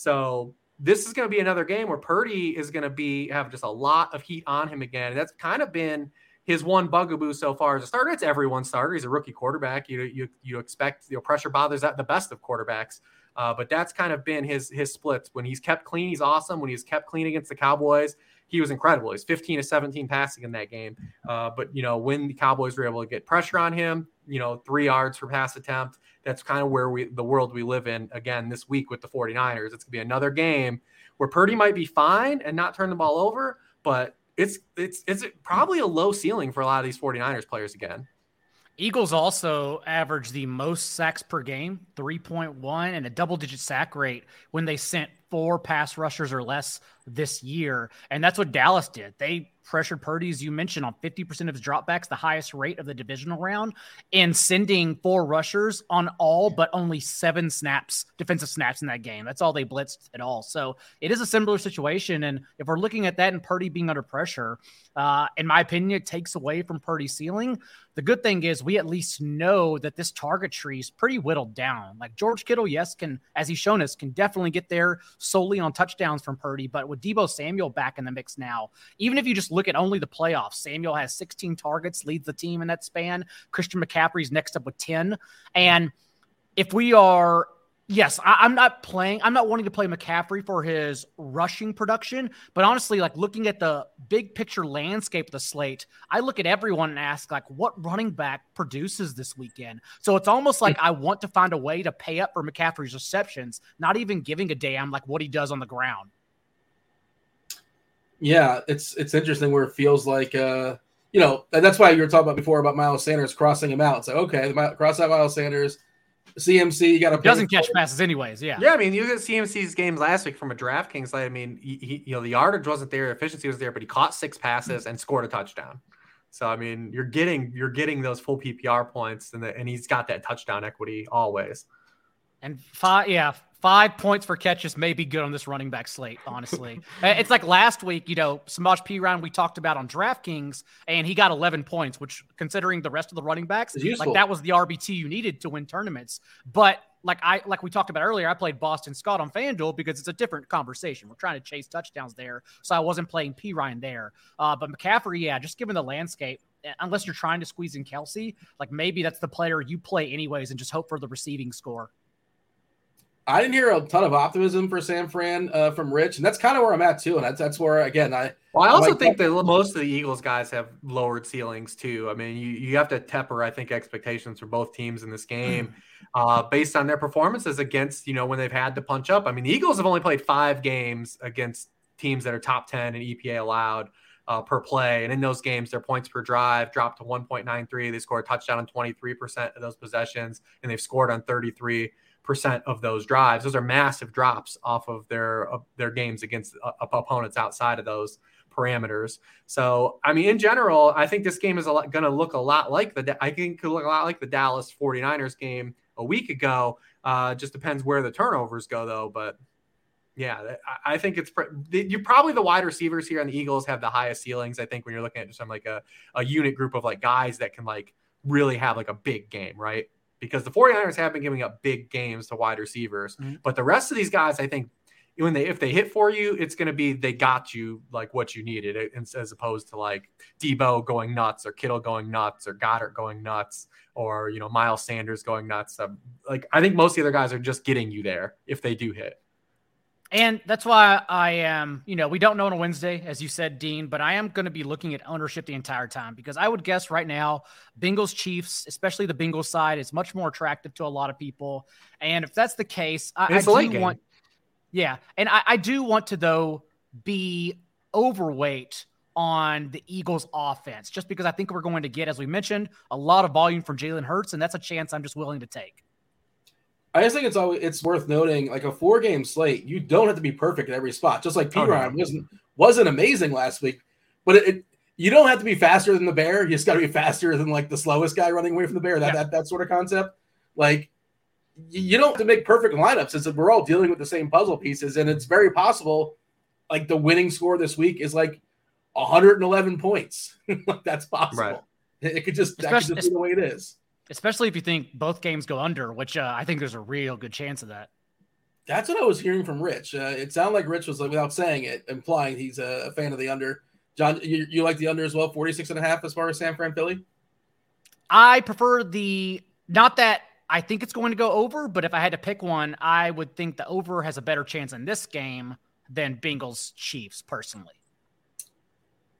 So this is going to be another game where Purdy is going to be have just a lot of heat on him again. And that's kind of been his one bugaboo so far as a starter. It's everyone's starter. He's a rookie quarterback. You you you expect, you know, pressure bothers at the best of quarterbacks. Uh, but that's kind of been his his splits. When he's kept clean, he's awesome. When he's kept clean against the Cowboys, he was incredible. He was fifteen to seventeen passing in that game. Uh, but, you know, when the Cowboys were able to get pressure on him, you know, three yards per pass attempt, that's kind of where we the world we live in again this week with the 49ers. It's going to be another game where Purdy might be fine and not turn the ball over, but it's it's it's probably a low ceiling for a lot of these 49ers players again. Eagles also averaged the most sacks per game, three point one, and a double-digit sack rate when they sent four pass rushers or less this year. And that's what Dallas did. They pressured Purdy, as you mentioned, on fifty percent of his dropbacks, the highest rate of the divisional round, and sending four rushers on all but only seven snaps, defensive snaps in that game. That's all they blitzed at all. So it is a similar situation. And if we're looking at that and Purdy being under pressure, uh, in my opinion, it takes away from Purdy's ceiling. The good thing is we at least know that this target tree is pretty whittled down. Like George Kittle, yes, can, as he's shown us, can definitely get there solely on touchdowns from Purdy. But with Deebo Samuel back in the mix now, even if you just look at only the playoffs, Samuel has sixteen targets, leads the team in that span. Christian McCaffrey's next up with ten. And if we are, yes, I, I'm not playing, I'm not wanting to play McCaffrey for his rushing production, but honestly, like looking at the big picture landscape of the slate, I look at everyone and ask, like, what running back produces this weekend? So it's almost like I want to find a way to pay up for McCaffrey's receptions, not even giving a damn like what he does on the ground. Yeah, it's it's interesting where it feels like, uh, you know, that's why you were talking about before about Miles Sanders crossing him out. It's like, okay, cross out Miles Sanders, C M C, you got to doesn't catch passes anyways. Yeah. Yeah. I mean, you look at C M C's games last week from a DraftKings side. I mean, he, he, you know, the yardage wasn't there, efficiency was there, but he caught six passes and scored a touchdown. So, I mean, you're getting, you're getting those full P P R points and the, and he's got that touchdown equity always. And five, yeah, five points for catches may be good on this running back slate, honestly. It's like last week, you know, Samaje Perine we talked about on DraftKings, and he got eleven points, which, considering the rest of the running backs, like that was the R B T you needed to win tournaments. But like I like we talked about earlier, I played Boston Scott on FanDuel because it's a different conversation. We're trying to chase touchdowns there, so I wasn't playing Perine there. Uh, but McCaffrey, yeah, just given the landscape, unless you're trying to squeeze in Kelsey, like maybe that's the player you play anyways and just hope for the receiving score. I didn't hear a ton of optimism for San Fran uh, from Rich, and that's kind of where I'm at too. And that's that's where again I. Well, I also like think that most of the Eagles guys have lowered ceilings too. I mean, you you have to temper, I think, expectations for both teams in this game uh, based on their performances against, you know, when they've had to punch up. I mean, the Eagles have only played five games against teams that are top ten in E P A allowed uh, per play, and in those games, their points per drive dropped to one point nine three. They scored a touchdown on twenty-three percent of those possessions, and they've scored on thirty-three percent of those drives. Those are massive drops off of their of their games against uh, opponents outside of those parameters. So, I mean, in general, I think this game is going to look a lot like the I think it could look a lot like the Dallas 49ers game a week ago. Uh, just depends where the turnovers go, though. But yeah, I, I think it's you're probably the wide receivers here, and the Eagles have the highest ceilings. I think when you're looking at just some like a a unit group of like guys that can like really have like a big game, right? Because the 49ers have been giving up big games to wide receivers. Mm-hmm. But the rest of these guys, I think, when they if they hit for you, it's going to be they got you like what you needed, as opposed to like Deebo going nuts or Kittle going nuts or Goddard going nuts or, you know, Miles Sanders going nuts. Um, like I think most of the other guys are just getting you there if they do hit. And that's why I am, you know, we don't know on a Wednesday, as you said, Dean, but I am going to be looking at ownership the entire time because I would guess right now, Bengals Chiefs, especially the Bengals side, is much more attractive to a lot of people. And if that's the case, I, I do want, yeah. And I, I do want to, though, be overweight on the Eagles offense, just because I think we're going to get, as we mentioned, a lot of volume from Jalen Hurts. And that's a chance I'm just willing to take. I just think it's always it's worth noting, like a four game slate, you don't have to be perfect at every spot. Just like Perine oh, no. wasn't wasn't amazing last week, but it, it you don't have to be faster than the bear. You just got to be faster than like the slowest guy running away from the bear. That yeah. that that sort of concept. Like you don't have to make perfect lineups. It's we're all dealing with the same puzzle pieces, and it's very possible. Like the winning score this week is like one hundred eleven points. Like that's possible. Right. It, it could just that could just be the way it is. Especially if you think both games go under, which uh, I think there's a real good chance of that. That's what I was hearing from Rich. Uh, it sounded like Rich was, like, without saying it, implying he's a, a fan of the under. John, you, you like the under as well, forty-six and a half as far as San Fran Philly? I prefer the – not that I think it's going to go over, but if I had to pick one, I would think the over has a better chance in this game than Bengals Chiefs personally.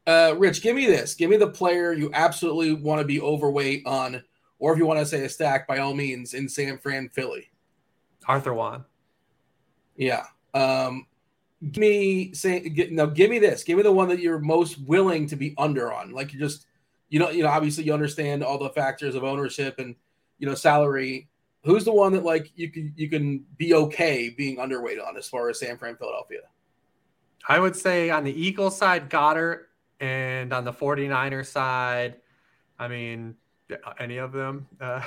Uh, Rich, give me this. Give me the player you absolutely want to be overweight on, or if you want to say a stack, by all means, in San Fran, Philly. Arthur Juan. Yeah. Um, give me say get, no. Give me this. Give me the one that you're most willing to be under on. Like you just, you know, you know. Obviously, you understand all the factors of ownership and you know salary. Who's the one that like you can you can be okay being underweight on as far as San Fran, Philadelphia? I would say on the Eagles side, Goddard, and on the 49ers side, I mean, any of them. Uh,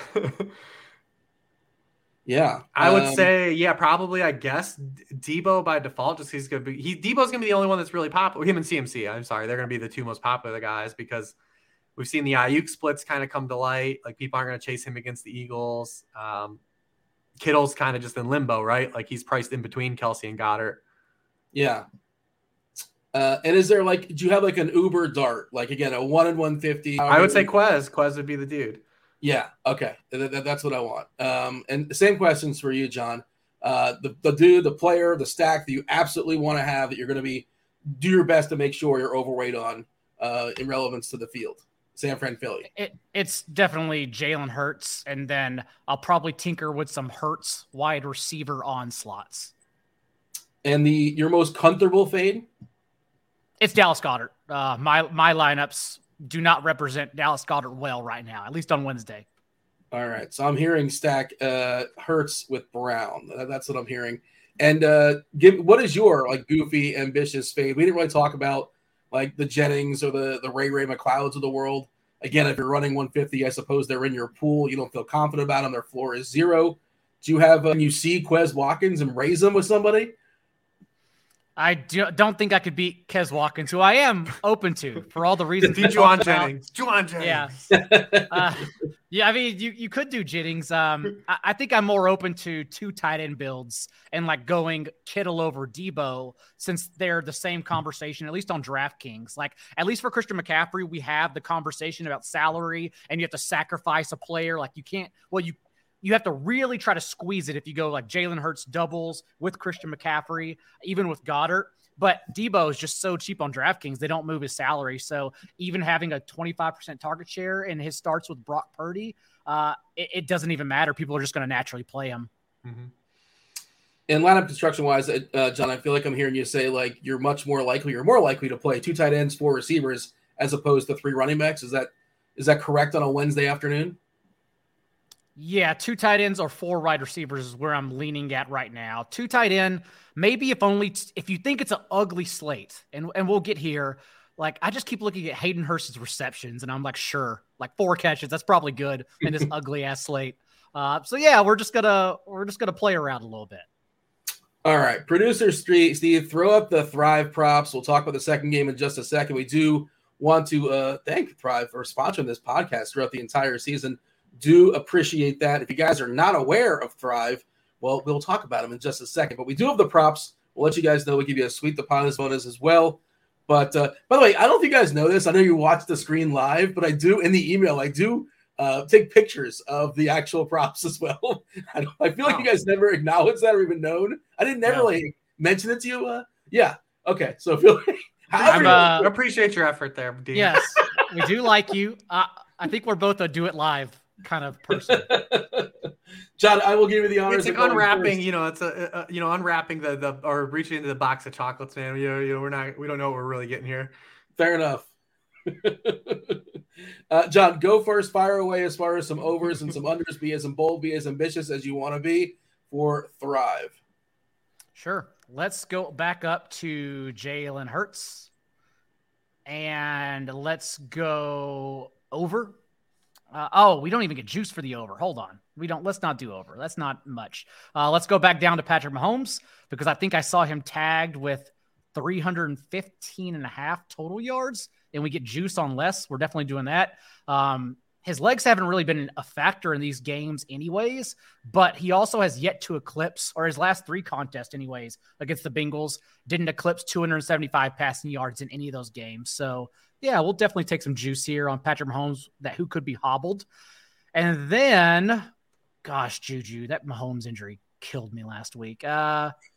yeah, I would um, say, yeah, probably. I guess Debo by default, just he's gonna be. He Debo's gonna be the only one that's really popular. Him and C M C. I'm sorry, they're gonna be the two most popular guys because we've seen the Ayuk splits kind of come to light. Like people aren't gonna chase him against the Eagles. Um, Kittle's kind of just in limbo, right? Like he's priced in between Kelsey and Goddard. Yeah. Uh, and is there like, do you have like an Uber dart? Like again, a one in one fifty? I would say Quez. Quez would be the dude. Yeah. Okay. Th- th- that's what I want. Um, and the same questions for you, John. Uh, the, the dude, the player, the stack that you absolutely want to have that you're going to be, do your best to make sure you're overweight on uh, in relevance to the field. San Fran, Philly. It, it's definitely Jalen Hurts, and then I'll probably tinker with some Hurts wide receiver onslaughts. And the your most comfortable fade? It's Dallas Goedert. Uh, my my lineups do not represent Dallas Goedert well right now, at least on Wednesday. All right, so I'm hearing stack uh, Hurts with Brown. That's what I'm hearing. And uh, give what is your like goofy, ambitious fade? We didn't really talk about like the Jennings or the the Ray Ray McLeods of the world. Again, if you're running one fifty, I suppose they're in your pool. You don't feel confident about them. Their floor is zero. Do you have uh, you see Quez Watkins and raise them with somebody? I do, don't think I could beat Quez Watkins, who I am open to for all the reasons. Juwan Jennings. Juwan Jennings. Yeah. Uh, yeah, I mean, you, you could do Jennings. Um, I, I think I'm more open to two tight end builds and like going Kittle over Debo since they're the same conversation, at least on DraftKings. Like, at least for Christian McCaffrey, we have the conversation about salary and you have to sacrifice a player. Like, you can't, well, you, You have to really try to squeeze it if you go like Jalen Hurts doubles with Christian McCaffrey, even with Goddard. But Debo is just so cheap on DraftKings, they don't move his salary. So even having a twenty-five percent target share and his starts with Brock Purdy, uh, it, it doesn't even matter. People are just going to naturally play him. Mm-hmm. In lineup construction-wise, uh, John, I feel like I'm hearing you say like you're much more likely, you're more likely to play two tight ends, four receivers, as opposed to three running backs. Is that is that correct on a Wednesday afternoon? Yeah, two tight ends or four wide receivers is where I'm leaning at right now. Two tight end, maybe if only t- if you think it's an ugly slate, and, and we'll get here. Like, I just keep looking at Hayden Hurst's receptions, and I'm like, sure, like four catches, that's probably good in this ugly ass slate. Uh, so yeah, we're just gonna we're just gonna play around a little bit. All right, producer Steve, Steve, throw up the Thrive props. We'll talk about the second game in just a second. We do want to uh, thank Thrive for sponsoring this podcast throughout the entire season. Do appreciate that. If you guys are not aware of Thrive, well, we'll talk about them in just a second. But we do have the props. We'll let you guys know. We'll give you a sweet deposit bonus as well. But uh, by the way, I don't know if you guys know this. I know you watch the screen live, but I do in the email, I do uh, take pictures of the actual props as well. I, don't, I feel like wow. you guys never acknowledged that or even known. I didn't never Yeah. like mention it to you. Uh, yeah. Okay. So I feel like I'm, uh, I appreciate your effort there, Dean. Yes, we do like you. Uh, I think we're both a do it live kind of person. John, I will give you the honors. It's like of going unwrapping, first. you know, it's a, a you know, unwrapping the the or reaching into the box of chocolates, man. You know, you know, we're not, we don't know what we're really getting here. Fair enough. uh, John, go first. Fire away as far as some overs and some unders. Be as bold, be as ambitious as you want to be for Thrive. Sure. Let's go back up to Jalen Hurts. And let's go over. Uh, oh, we don't even get juice for the over. Hold on. We don't. Let's not do over. That's not much. Uh, let's go back down to Patrick Mahomes because I think I saw him tagged with three hundred fifteen and a half total yards, and we get juice on less. We're definitely doing that. Um, his legs haven't really been a factor in these games anyways, but he also has yet to eclipse, or his last three contests anyways, against the Bengals, didn't eclipse two hundred seventy-five passing yards in any of those games. So yeah, we'll definitely take some juice here on Patrick Mahomes, that who could be hobbled. And then, gosh, Juju, that Mahomes injury killed me last week. Uh,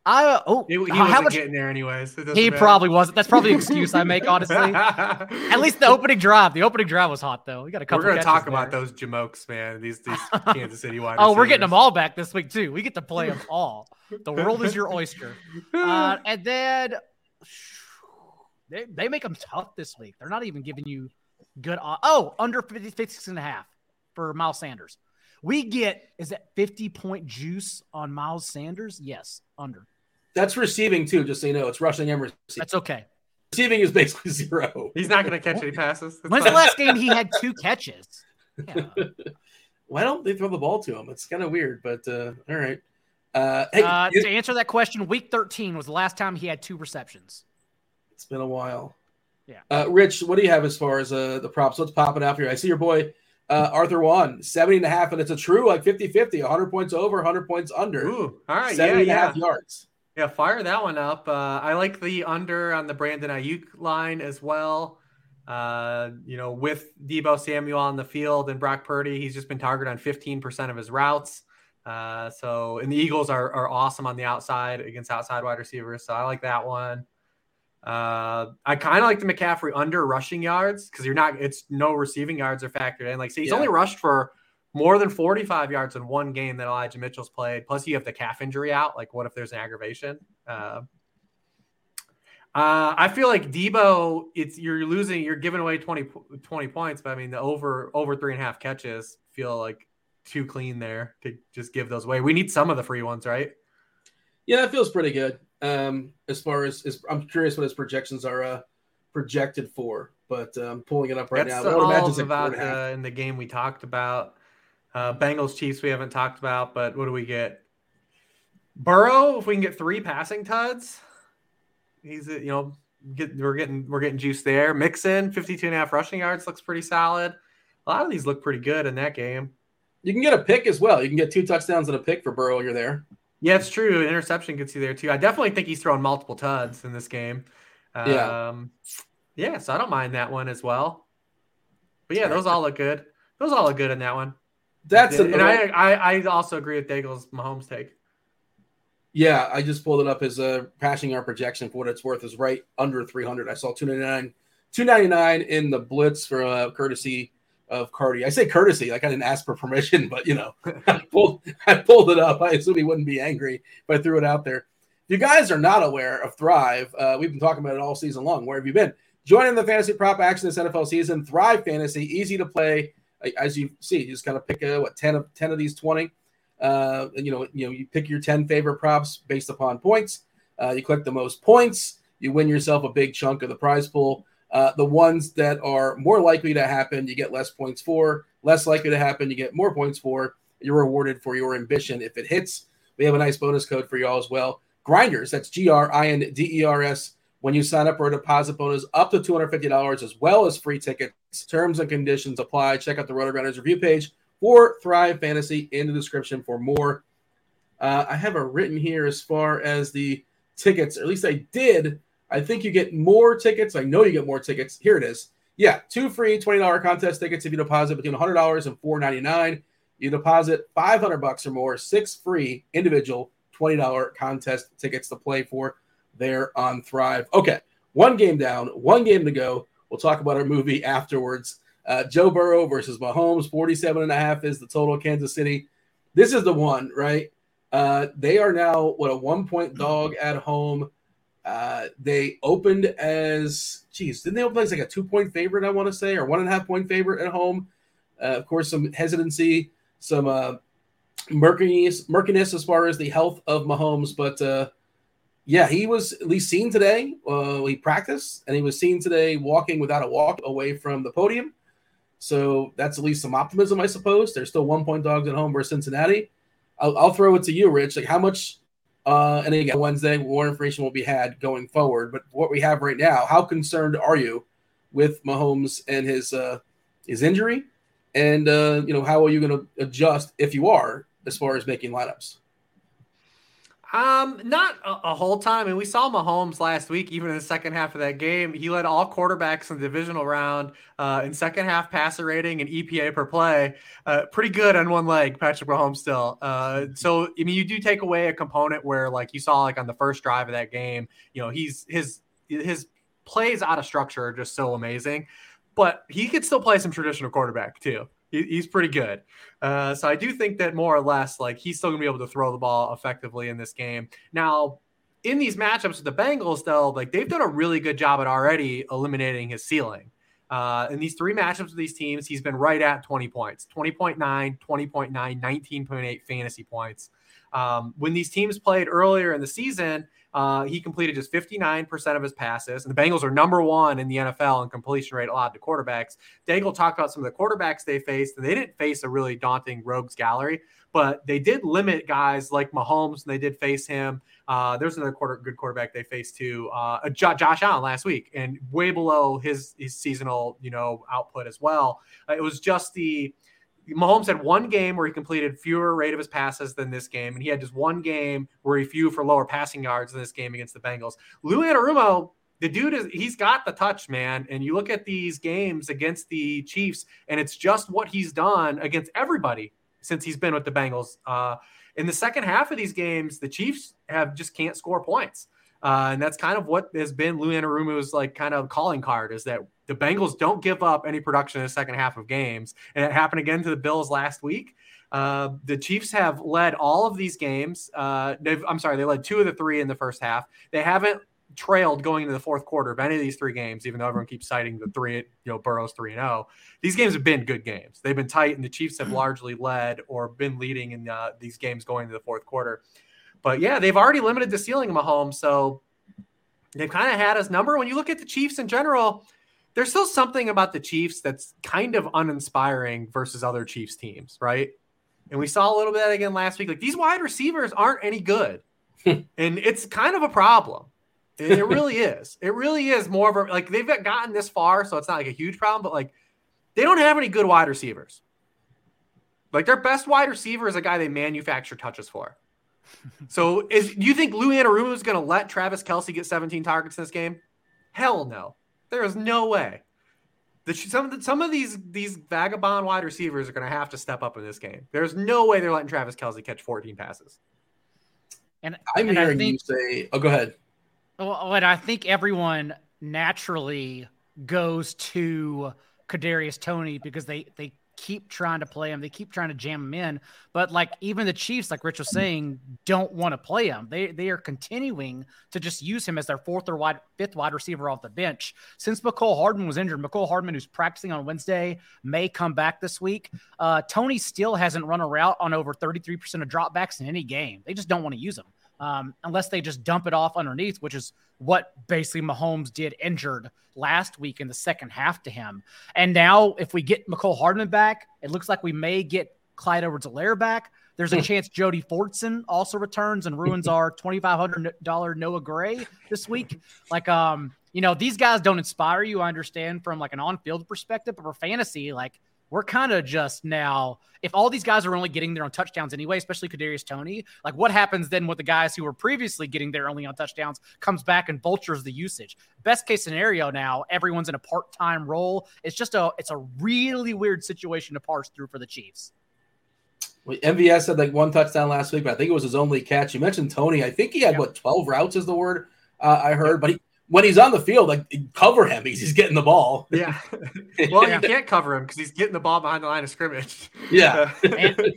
I oh He, he how wasn't much getting there anyways. So it doesn't he matter. probably wasn't. That's probably an excuse I make, honestly. At least the opening drive. The opening drive was hot though. We got a couple. We're gonna talk there. about those jamokes, man. These these Kansas City wide Oh, receivers. we're getting them all back this week too. We get to play them all. The world is your oyster. Uh, and then they they make them tough this week. They're not even giving you good. Oh, under fifty, fifty-six and a half for Miles Sanders. We get, is that fifty point juice on Miles Sanders? Yes, under. That's receiving too, just so you know. It's rushing and receiving. That's okay. Receiving is basically zero. He's not going to catch any passes. That's When's fine. the last game he had two catches? Yeah. Why don't they throw the ball to him? It's kind of weird, but uh, all right. Uh, hey, Uh, you- to answer that question, week thirteen was the last time he had two receptions. It's been a while. Yeah. Uh, Rich, what do you have as far as uh, the props? What's popping out for you? I see your boy uh, Arthur Juan, seventy and a half, and it's a true like fifty-fifty, one hundred points over, one hundred points under. Ooh, all right, seventy yeah, and a yeah. half yards. Yeah, fire that one up. Uh, I like the under on the Brandon Ayuk line as well. Uh, you know, with Deebo Samuel on the field and Brock Purdy, he's just been targeted on fifteen percent of his routes. Uh, so, and the Eagles are, are awesome on the outside against outside wide receivers. So I like that one. Uh, I kind of like the McCaffrey under rushing yards because you're not, it's no receiving yards are factored in. Like, so he's Yeah. only rushed for more than forty-five yards in one game that Elijah Mitchell's played. Plus, you have the calf injury out. Like, what if there's an aggravation? Uh, uh, I feel like Deebo, it's you're losing, you're giving away twenty, twenty points, but I mean, the over over three and a half catches feel like too clean there to just give those away. We need some of the free ones, right? Yeah, that feels pretty good. Um, as far as, as I'm curious what his projections are uh, projected for, but I'm um, pulling it up right That's now. I would imagine all it's like about four and a half. uh, in the game we talked about. Uh, Bengals Chiefs we haven't talked about, but what do we get? Burrow, if we can get three passing tuds, he's you know get we're getting we're getting juice there. Mixon fifty-two and a half rushing yards looks pretty solid. A lot of these look pretty good in that game. You can get a pick as well. You can get two touchdowns and a pick for Burrow while you're there. Yeah, it's true. Interception gets you there too. I definitely think he's throwing multiple tuds in this game. Um, Yeah. Yeah, so I don't mind that one as well. But yeah, those all look good. Those all look good in that one. That's and a, I, I I also agree with Daigle's Mahomes take. Yeah, I just pulled it up. His uh, passing yard projection for what it's worth is right under three hundred. I saw two ninety-nine, two ninety-nine in the blitz for uh, courtesy of Cardi. I say courtesy, like I didn't ask for permission, but you know, I pulled I pulled it up. I assume he wouldn't be angry if I threw it out there. If you guys are not aware of Thrive, uh, we've been talking about it all season long. Where have you been? Joining the fantasy prop action this N F L season. Thrive Fantasy, easy to play. As you see, you just kind of pick a, what ten of ten of these twenty. Uh, and you know, you know, you pick your ten favorite props based upon points. Uh, you click the most points, you win yourself a big chunk of the prize pool. Uh, the ones that are more likely to happen, you get less points for. Less likely to happen, you get more points for. You're rewarded for your ambition if it hits. We have a nice bonus code for y'all as well. Grinders, that's G R I N D E R S. When you sign up for a deposit bonus up to two hundred fifty dollars as well as free tickets. Terms and conditions apply. Check out the RotoGrinders review page for Thrive Fantasy in the description for more. Uh, I have it written here as far as the tickets, or at least I did. I think you get more tickets. I know you get more tickets. Here it is. Yeah, two free twenty dollars contest tickets if you deposit between one hundred dollars and four ninety-nine. You deposit five hundred bucks or more, six free individual twenty dollars contest tickets to play for there on Thrive. Okay, one game down, one game to go. We'll talk about our movie afterwards. Uh, Joe Burrow versus Mahomes, forty-seven and a half is the total. Kansas City. This is the one, right? Uh, they are now, what, a one-point dog at home. Uh, they opened as, geez, didn't they open as like a two-point favorite, I want to say, or one-and-a-half-point favorite at home? Uh, of course, some hesitancy, some uh, murkiness, murkiness as far as the health of Mahomes, but uh, yeah, he was at least seen today. Uh, he practiced, and he was seen today walking without a walk away from the podium. So that's at least some optimism, I suppose. They're still one-point dogs at home versus Cincinnati. I'll, I'll throw it to you, Rich. Like, how much? Uh, and again, Wednesday, more information will be had going forward. But what we have right now, how concerned are you with Mahomes and his uh, his injury? And uh, you know, how are you going to adjust if you are, as far as making lineups? Um, not a, a whole time. And we saw Mahomes last week, even in the second half of that game, he led all quarterbacks in the divisional round uh, in second half passer rating and E P A per play. Uh, pretty good on one leg, Patrick Mahomes still. Uh, so, I mean, you do take away a component where, like you saw, like on the first drive of that game, you know, he's his his plays out of structure are just so amazing. But he could still play some traditional quarterback too. He's pretty good. Uh, so I do think that more or less, like he's still gonna be able to throw the ball effectively in this game. Now, in these matchups with the Bengals, though, like they've done a really good job at already eliminating his ceiling. Uh, in these three matchups with these teams, he's been right at twenty points, twenty point nine, twenty point nine, nineteen point eight fantasy points. Um, when these teams played earlier in the season, uh, he completed just fifty-nine percent of his passes. And the Bengals are number one in the N F L in completion rate allowed to quarterbacks. Daigle talked about some of the quarterbacks they faced, and they didn't face a really daunting rogues gallery, but they did limit guys like Mahomes, and they did face him. Uh, there's another quarter, good quarterback they faced too, uh, Josh Allen last week, and way below his, his seasonal, you know, output as well. Uh, it was just the Mahomes had one game where he completed fewer rate of his passes than this game, and he had just one game where he threw for lower passing yards than this game against the Bengals. Lou Anarumo, the dude is he's got the touch, man. And you look at these games against the Chiefs, and it's just what he's done against everybody since he's been with the Bengals. Uh, in the second half of these games, the Chiefs have just can't score points. Uh, and that's kind of what has been Lou Anarumu's like kind of calling card, is that the Bengals don't give up any production in the second half of games. And it happened again to the Bills last week. Uh, the Chiefs have led all of these games. Uh, they've, I'm sorry, they led two of the three in the first half. They haven't trailed going into the fourth quarter of any of these three games, even though everyone keeps citing the three, you know, Burrow's three and oh. These games have been good games. They've been tight, and the Chiefs have largely led or been leading in uh, these games going into the fourth quarter. But yeah, they've already limited the ceiling of Mahomes, so they've kind of had his number. When you look at the Chiefs in general, there's still something about the Chiefs that's kind of uninspiring versus other Chiefs teams, right? And we saw a little bit of that again last week. Like, these wide receivers aren't any good, and it's kind of a problem. It, it really is. It really is more of a, like, they've gotten this far, so it's not like a huge problem, but like, they don't have any good wide receivers. Like, their best wide receiver is a guy they manufacture touches for. So is, do you think Lou Anarumo is going to let Travis Kelce get seventeen targets in this game? Hell no. There is no way. The, some of the, some of these these vagabond wide receivers are going to have to step up in this game. There's no way they're letting Travis Kelce catch fourteen passes. And I'm and hearing I think, you say, "Oh, go ahead." Well, and I think everyone naturally goes to Kadarius Toney because they they keep trying to play him. They keep trying to jam him in. But like even the Chiefs, like Rich was saying, don't want to play him. They they are continuing to just use him as their fourth or wide, fifth wide receiver off the bench. Since McCole Hardman was injured, McCole Hardman, who's practicing on Wednesday, may come back this week. Uh, Toney still hasn't run a route on over thirty-three percent of dropbacks in any game. They just don't want to use him. Um, unless they just dump it off underneath, which is what basically Mahomes did injured last week in the second half to him. And now if we get McCole Hardman back, it looks like we may get Clyde Edwards-Helaire back. There's a chance Jody Fortson also returns and ruins our twenty-five hundred dollars Noah Gray this week. Like, um, you know, these guys don't inspire you, I understand, from like an on-field perspective, but for fantasy, like, we're kind of just now, if all these guys are only getting there on touchdowns anyway, especially Kadarius Toney, like what happens then with the guys who were previously getting there only on touchdowns, comes back and vultures the usage. Best case scenario now, everyone's in a part-time role. It's just a, it's a really weird situation to parse through for the Chiefs. Well, M V S had like one touchdown last week, but I think it was his only catch. You mentioned Toney. I think he had, yeah. what, twelve routes is the word uh, I heard, but he, when he's on the field, like cover him because he's getting the ball. Yeah. Well, yeah. You can't cover him because he's getting the ball behind the line of scrimmage. Yeah. and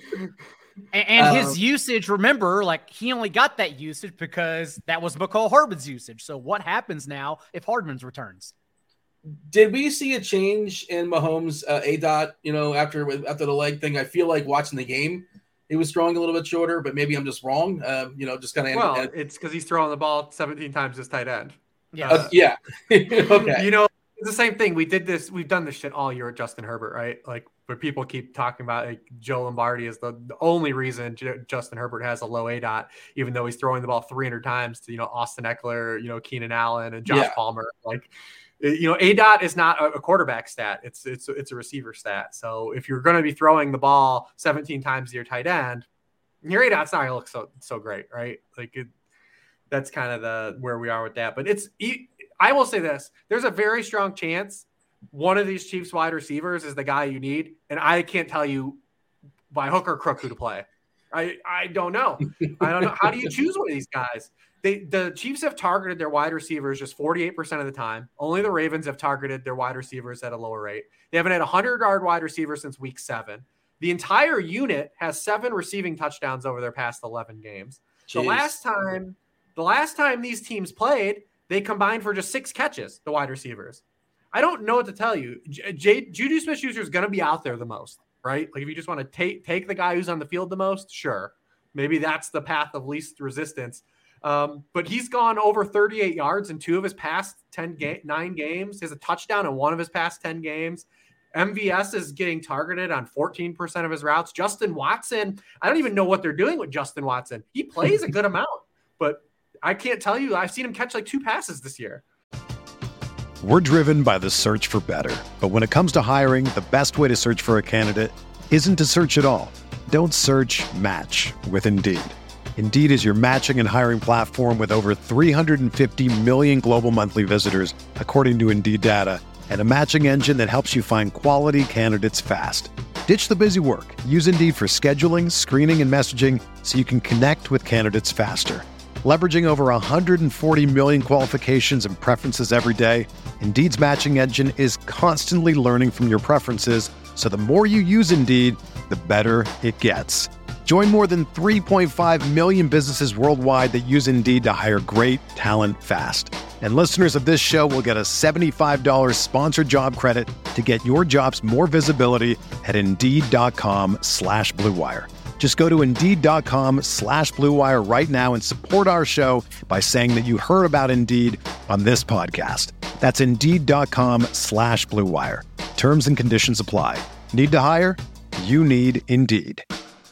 and um, his usage, remember, like he only got that usage because that was McCole Hardman's usage. So what happens now if Hardman's returns? Did we see a change in Mahomes' uh, A DOT, you know, after after the leg thing? I feel like watching the game, he was throwing a little bit shorter, but maybe I'm just wrong. Uh, you know, just kind of. Well, end- it's because he's throwing the ball seventeen times as tight end. Yeah. Uh, yeah. Okay. You know, it's the same thing. We did this. We've done this shit all year with Justin Herbert, right? Like, where people keep talking about like, Joe Lombardi is the, the only reason J- Justin Herbert has a low A DOT, even though he's throwing the ball three hundred times to, you know, Austin Eckler, you know, Keenan Allen and Josh yeah. Palmer. Like, you know, A DOT is not a, a quarterback stat. It's, it's, it's a receiver stat. So if you're going to be throwing the ball seventeen times to your tight end, Your eight out's not gonna look so so great, right? Like it, that's kind of the where we are with that. But it's I will say this: there's a very strong chance one of these Chiefs wide receivers is the guy you need, and I can't tell you by hook or crook who to play. I I don't know. I don't know. How do you choose one of these guys? They the Chiefs have targeted their wide receivers just forty-eight percent of the time. Only the Ravens have targeted their wide receivers at a lower rate. They haven't had a hundred-yard wide receiver since week seven. The entire unit has seven receiving touchdowns over their past eleven games. Jeez. The last time, the last time these teams played, they combined for just six catches, the wide receivers. I don't know what to tell you. J- J- Juju Smith-Schuster is going to be out there the most, right? Like if you just want to take take the guy who's on the field the most, sure. Maybe that's the path of least resistance. Um, but he's gone over thirty-eight yards in two of his past ten ga- nine games. He has a touchdown in one of his past ten games. M V S is getting targeted on fourteen percent of his routes. Justin Watson, I don't even know what they're doing with Justin Watson. He plays a good amount, but I can't tell you. I've seen him catch like two passes this year. We're driven by the search for better. But when it comes to hiring, the best way to search for a candidate isn't to search at all. Don't search, match with Indeed. Indeed is your matching and hiring platform with over three hundred fifty million global monthly visitors, according to Indeed data, and a matching engine that helps you find quality candidates fast. Ditch the busy work. Use Indeed for scheduling, screening, and messaging so you can connect with candidates faster. Leveraging over one hundred forty million qualifications and preferences every day, Indeed's matching engine is constantly learning from your preferences, so the more you use Indeed, the better it gets. Join more than three point five million businesses worldwide that use Indeed to hire great talent fast. And listeners of this show will get a seventy-five dollars sponsored job credit to get your jobs more visibility at Indeed.com slash Blue Wire. Just go to Indeed.com slash Blue Wire right now and support our show by saying that you heard about Indeed on this podcast. That's Indeed.com slash Blue Wire. Terms and conditions apply. Need to hire? You need Indeed.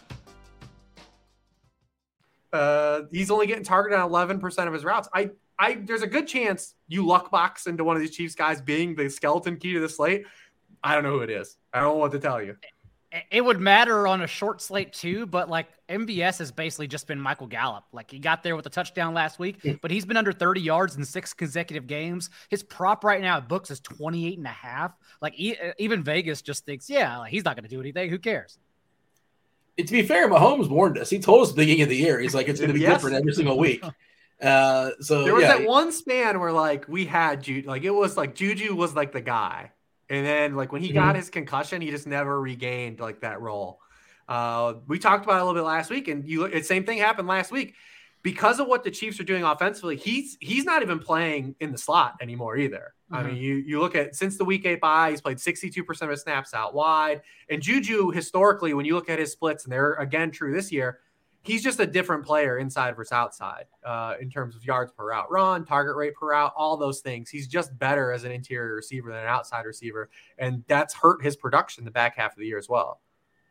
Uh, he's only getting targeted on eleven percent of his routes. I, I, there's a good chance you luck box into one of these Chiefs guys being the skeleton key to the slate. I don't know who it is. I don't know what to tell you. It would matter on a short slate too, but like M V S has basically just been Michael Gallup. Like he got there with a touchdown last week, but he's been under thirty yards in six consecutive games. His prop right now at books is twenty-eight and a half. Like even Vegas just thinks, yeah, like, he's not going to do anything. Who cares? To be fair, Mahomes warned us. He told us at the beginning of the year. He's like, it's going to be yes. different every single week. Uh, so there was yeah. that one span where like we had Juju, like it was like Juju was like the guy. And then like when he mm-hmm. got his concussion, he just never regained like that role. Uh, we talked about it a little bit last week, and you the same thing happened last week. Because of what the Chiefs are doing offensively, he's he's not even playing in the slot anymore either. Mm-hmm. I mean, you you look at since the week eight bye, he's played sixty-two percent of his snaps out wide. And Juju, historically, when you look at his splits, and they're again true this year, he's just a different player inside versus outside uh, in terms of yards per route run, target rate per route, all those things. He's just better as an interior receiver than an outside receiver, and that's hurt his production the back half of the year as well.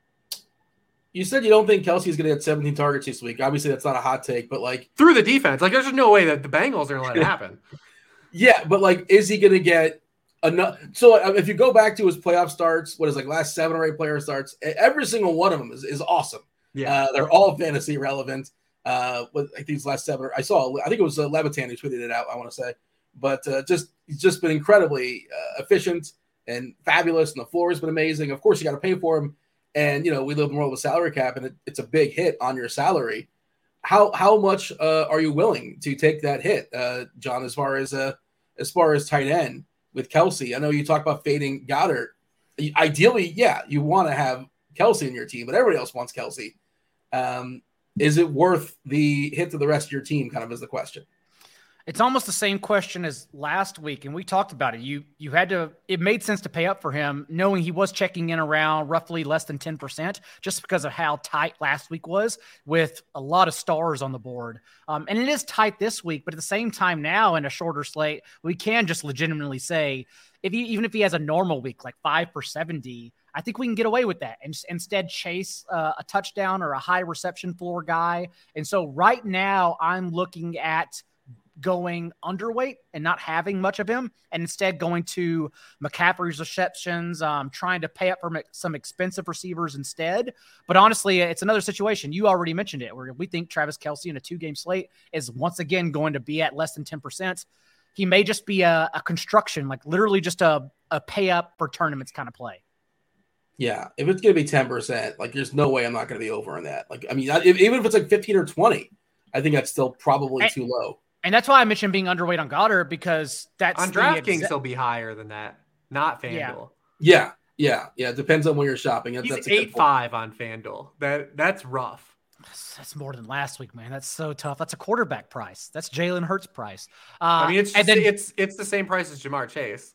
You said you don't think Kelsey's going to get seventeen targets this week. Obviously, that's not a hot take, but like through the defense, like there's just no way that the Bengals are going to let it happen. Yeah, but like, is he going to get enough? So if you go back to his playoff starts, what is like last seven or eight player starts, every single one of them is, is awesome. Yeah, uh, they're all fantasy relevant. Uh, with like these last seven, I saw, I think it was uh, Levitan who tweeted it out. I want to say, but uh, just he's just been incredibly uh, efficient and fabulous, and the floor has been amazing. Of course, you got to pay for him. And, you know, we live in the world of a salary cap, and it, it's a big hit on your salary. How how much uh, are you willing to take that hit, uh, John, as far as uh, as far as tight end with Kelsey? I know you talk about fading Goddard. Ideally, yeah, you want to have Kelsey in your team, but everybody else wants Kelsey. Um, is it worth the hit to the rest of your team, kind of is the question. It's almost the same question as last week, and we talked about it. You you had to – it made sense to pay up for him, knowing he was checking in around roughly less than ten percent just because of how tight last week was with a lot of stars on the board. Um, and it is tight this week, but at the same time now in a shorter slate, we can just legitimately say if he, even if he has a normal week, like five for seventy, I think we can get away with that and instead chase uh, a touchdown or a high reception floor guy. And so right now I'm looking at – going underweight and not having much of him, and instead going to McCaffrey's receptions, um, trying to pay up for some expensive receivers instead. But honestly, it's another situation. You already mentioned it, where we think Travis Kelce in a two-game slate is once again going to be at less than ten percent. He may just be a, a construction, like literally just a, a pay up for tournaments kind of play. Yeah, if it's going to be ten percent, like there's no way I'm not going to be over on that. Like, I mean, if, even if it's like fifteen or twenty, I think that's still probably and, too low. And that's why I mentioned being underweight on Goddard, because that's on DraftKings exa- they'll be higher than that, not FanDuel. Yeah, yeah, yeah. It depends on where you're shopping. That's, He's that's eight five on FanDuel. That that's rough. That's more than last week, man. That's so tough. That's a quarterback price. That's Jalen Hurts price. Uh, I mean, it's just, and then, it's it's the same price as Jamar Chase.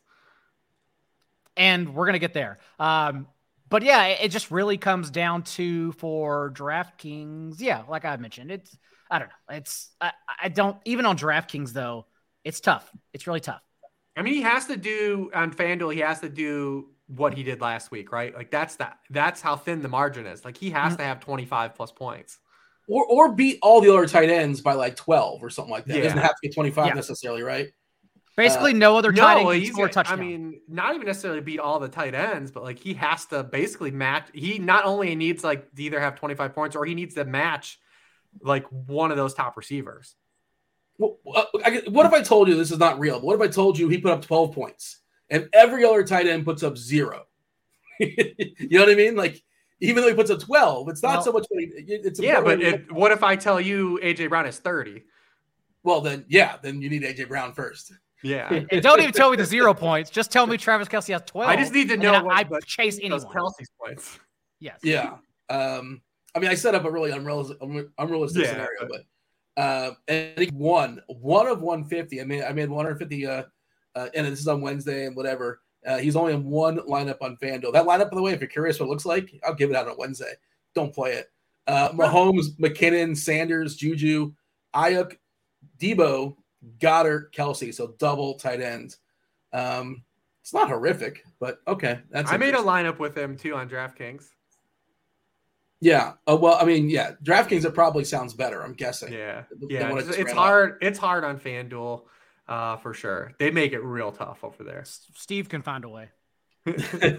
And we're gonna get there. Um, but yeah, it, it just really comes down to for DraftKings. Yeah, like I mentioned, it's I don't know. It's I, I don't even on DraftKings though. It's tough. It's really tough. I mean, he has to do on FanDuel. He has to do what he did last week, right? Like that's that. That's how thin the margin is. Like he has mm-hmm. to have twenty-five plus points, or or beat all the other tight ends by like twelve or something like that. Yeah. It doesn't have to be twenty-five yeah. necessarily, right? Basically, uh, no other tight no, end can score a touchdown. I mean, not even necessarily beat all the tight ends, but like he has to basically match. He not only needs like to either have twenty-five points or he needs to match like one of those top receivers. Well, uh, I, what if I told you this is not real? But what if I told you he put up twelve points and every other tight end puts up zero? You know what I mean? Like, even though he puts up twelve, it's not well, so much. It's yeah, but it, what if I tell you A J Brown is thirty? Well, then, yeah, then you need A J Brown first. Yeah. And don't even tell me the zero points. Just tell me Travis Kelce has twelve. I just need to know what I chase anyone. Kelce's points. Yes. Yeah. Um, I mean, I set up a really unrealistic, unrealistic yeah, scenario, but uh, and I think one, one of one fifty. I mean, I made one fifty, uh, uh, and this is on Wednesday and whatever. Uh, he's only in one lineup on FanDuel. That lineup, by the way, if you're curious what it looks like, I'll give it out on Wednesday. Don't play it. Uh, Mahomes, McKinnon, Sanders, Juju, Ayuk, Debo, Goddard, Kelce. So double tight ends. Um, it's not horrific, but okay. That's I made a lineup with him too on DraftKings. Yeah. Uh, well, I mean, yeah, DraftKings, it probably sounds better, I'm guessing. Yeah. Yeah. It's, it's hard. Off. It's hard on FanDuel. Uh, for sure. They make it real tough over there. Steve can find a way. You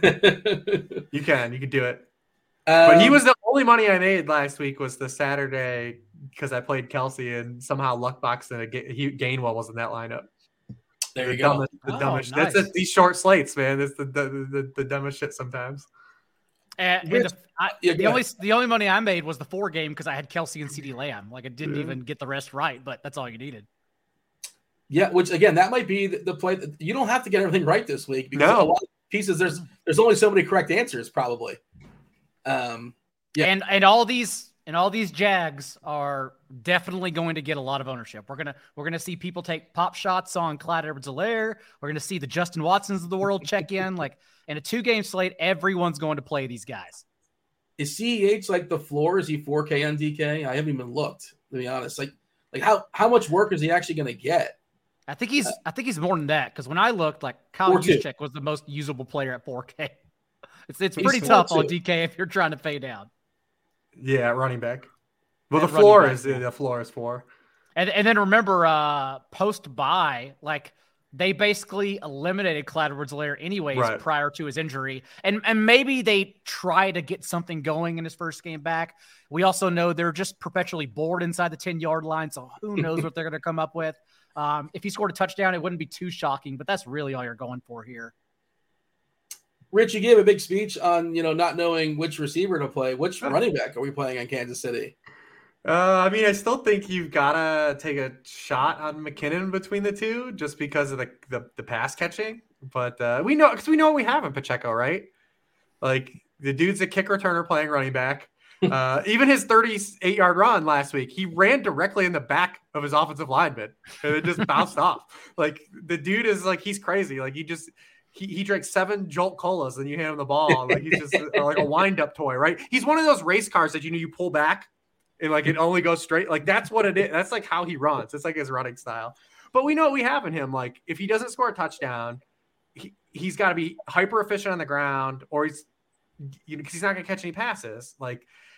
can. You can do it. Um, but he was the only money I made last week was the Saturday because I played Kelce and somehow Luckbox and a, he, Gainwell was in that lineup. There the you dumbest, go. The oh, dumbest nice. That's these short slates, man. It's the, the, the, the dumbest shit sometimes. And, and the, I, yeah, the only the only money I made was the four game because I had Kelce and CeeDee Lamb. Like I didn't yeah. even get the rest right, but that's all you needed. Yeah, which again, that might be the, the play. You don't have to get everything right this week because no. a lot of pieces. There's there's only so many correct answers, probably. Um, yeah, and and all these and all these Jags are definitely going to get a lot of ownership. We're gonna we're gonna see people take pop shots on Clyde Edwards-Helaire. We're gonna see the Justin Watsons of the world check in. Like in a two game slate, everyone's going to play these guys. Is C E H like the floor? Is he four K on D K? I haven't even looked, to be honest. Like like how how much work is he actually going to get? I think he's I think he's more than that because when I looked, like Kyle Juszczyk was the most usable player at four K. It's it's pretty tough on D K if you're trying to fade down. Yeah, running back. Well, the floor is the floor is four. And and then remember, uh, post bye, like they basically eliminated Clyde Edwards-Helaire anyways right. prior to his injury, and and maybe they try to get something going in his first game back. We also know they're just perpetually bored inside the ten yard line, so who knows what they're going to come up with. Um, if he scored a touchdown, it wouldn't be too shocking, but that's really all you're going for here. Rich, you gave a big speech on, you know, not knowing which receiver to play. Which running back are we playing on Kansas City? Uh, I mean, I still think you've got to take a shot on McKinnon between the two just because of the, the, the pass catching. But uh, we know because we know what we have in Pacheco, right? Like the dude's a kick returner playing running back. Uh, even his thirty-eight yard run last week, he ran directly in the back of his offensive lineman and it just bounced off. Like the dude is like, he's crazy. Like he just, he, he drank seven Jolt Colas and you hand him the ball. Like he's just like a wind up toy, right? He's one of those race cars that, you know, you pull back and like, it only goes straight. Like that's what it is. That's like how he runs. It's like his running style, but we know what we have in him. Like if he doesn't score a touchdown, he, he's got to be hyper efficient on the ground or he's, you know, cause he's not going to catch any passes. Like,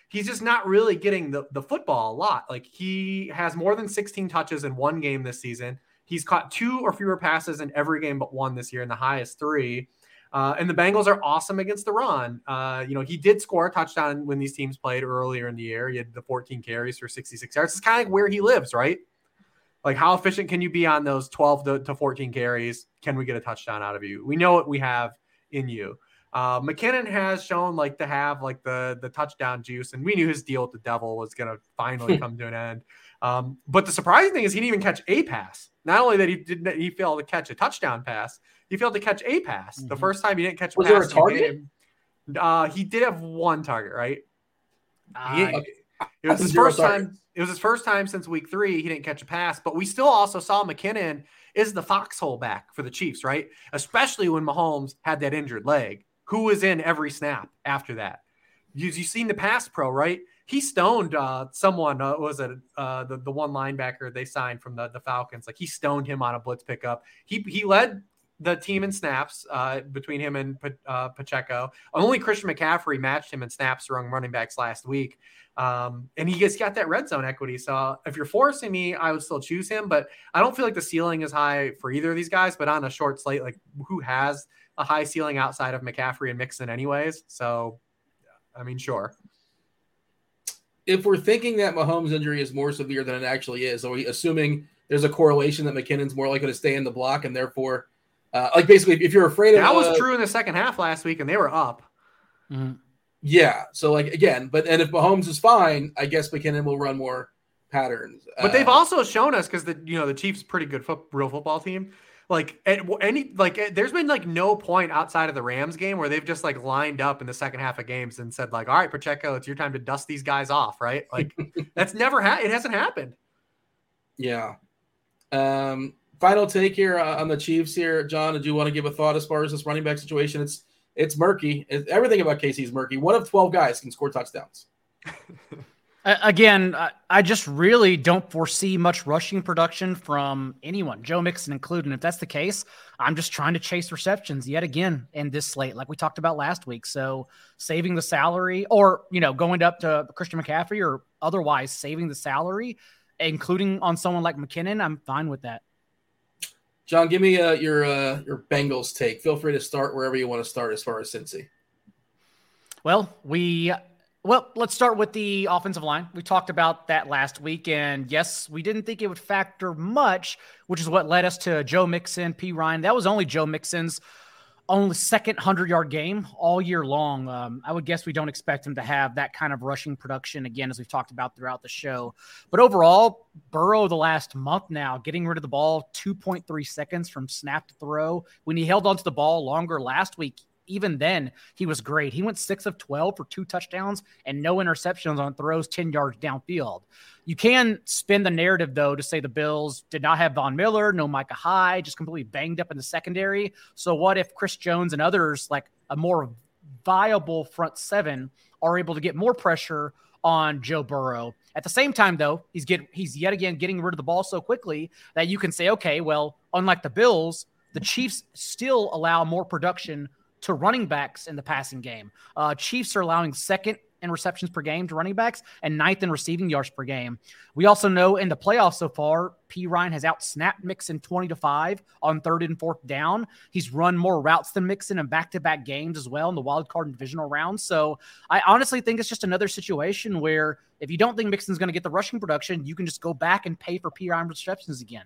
he's just not really getting the, the football a lot. Like he has more than sixteen touches in one game this season. He's caught two or fewer passes in every game but one this year, and the highest three. Uh, and the Bengals are awesome against the run. Uh, you know, he did score a touchdown when these teams played earlier in the year. He had the fourteen carries for sixty-six yards. It's kind of like where he lives, right? Like, how efficient can you be on those twelve to fourteen carries? Can we get a touchdown out of you? We know what we have in you. Uh, McKinnon has shown like to have like the the touchdown juice, and we knew his deal with the devil was going to finally come to an end. Um, but the surprising thing is he didn't even catch a pass. Not only that he didn't, he failed to catch a touchdown pass, he failed to catch a pass. Mm-hmm. The first time he didn't catch a was pass. Was there a target? The uh, he did have one target, right? Uh, he, okay. It was his first targets. time. It was his first time since week three. He didn't catch a pass, but we still also saw McKinnon is the foxhole back for the Chiefs, right? Especially when Mahomes had that injured leg. Who was in every snap after that? You, you've seen the pass pro, right? He stoned uh, someone. Uh, was it uh, the the one linebacker they signed from the, the Falcons? Like he stoned him on a blitz pickup. He he led the team in snaps uh, between him and uh, Pacheco. Only Christian McCaffrey matched him in snaps among running backs last week. Um, and he just got that red zone equity. So if you're forcing me, I would still choose him, but I don't feel like the ceiling is high for either of these guys, but on a short slate, like who has a high ceiling outside of McCaffrey and Mixon anyways. So, I mean, sure. If we're thinking that Mahomes' injury is more severe than it actually is, are we assuming there's a correlation that McKinnon's more likely to stay in the block and therefore, uh, like basically, if you're afraid of that was uh, true in the second half last week and they were up. Mm-hmm. Yeah. So like again, but and if Mahomes is fine, I guess McKinnon will run more patterns. But uh, they've also shown us because the you know the Chiefs pretty good foot, real football team. Like at any like there's been like no point outside of the Rams game where they've just like lined up in the second half of games and said like, all right, Pacheco, it's your time to dust these guys off, right? Like that's never ha- it hasn't happened. Yeah. Um, final take here uh, on the Chiefs here, John. Did you want to give a thought as far as this running back situation? It's it's murky. It's, everything about K C is murky. One of twelve guys can score touchdowns. Again, I just really don't foresee much rushing production from anyone, Joe Mixon included. And if that's the case, I'm just trying to chase receptions yet again in this slate, like we talked about last week. So saving the salary or, you know, going up to Christian McCaffrey or otherwise saving the salary, including on someone like McKinnon, I'm fine with that. John, give me uh, your uh, your Bengals take. Feel free to start wherever you want to start as far as Cincy. Well, we... Well, let's start with the offensive line. We talked about that last week, and yes, we didn't think it would factor much, which is what led us to Joe Mixon, P. Ryan. That was only Joe Mixon's only second hundred-yard game all year long. Um, I would guess we don't expect him to have that kind of rushing production again, as we've talked about throughout the show. But overall, Burrow the last month now, getting rid of the ball two point three seconds from snap to throw. When he held onto the ball longer last week, even then, he was great. He went six of twelve for two touchdowns and no interceptions on throws ten yards downfield. You can spin the narrative, though, to say the Bills did not have Von Miller, no Micah Hyde, just completely banged up in the secondary. So what if Chris Jones and others, like a more viable front seven, are able to get more pressure on Joe Burrow? At the same time, though, he's get he's yet again getting rid of the ball so quickly that you can say, okay, well, unlike the Bills, the Chiefs still allow more production to running backs in the passing game. Uh, Chiefs are allowing second in receptions per game to running backs and ninth in receiving yards per game. We also know in the playoffs so far, P. Ryan has out-snapped Mixon twenty to five on third and fourth down. He's run more routes than Mixon in back-to-back games as well in the wild card and divisional rounds. So I honestly think it's just another situation where if you don't think Mixon's going to get the rushing production, you can just go back and pay for P. Ryan receptions again.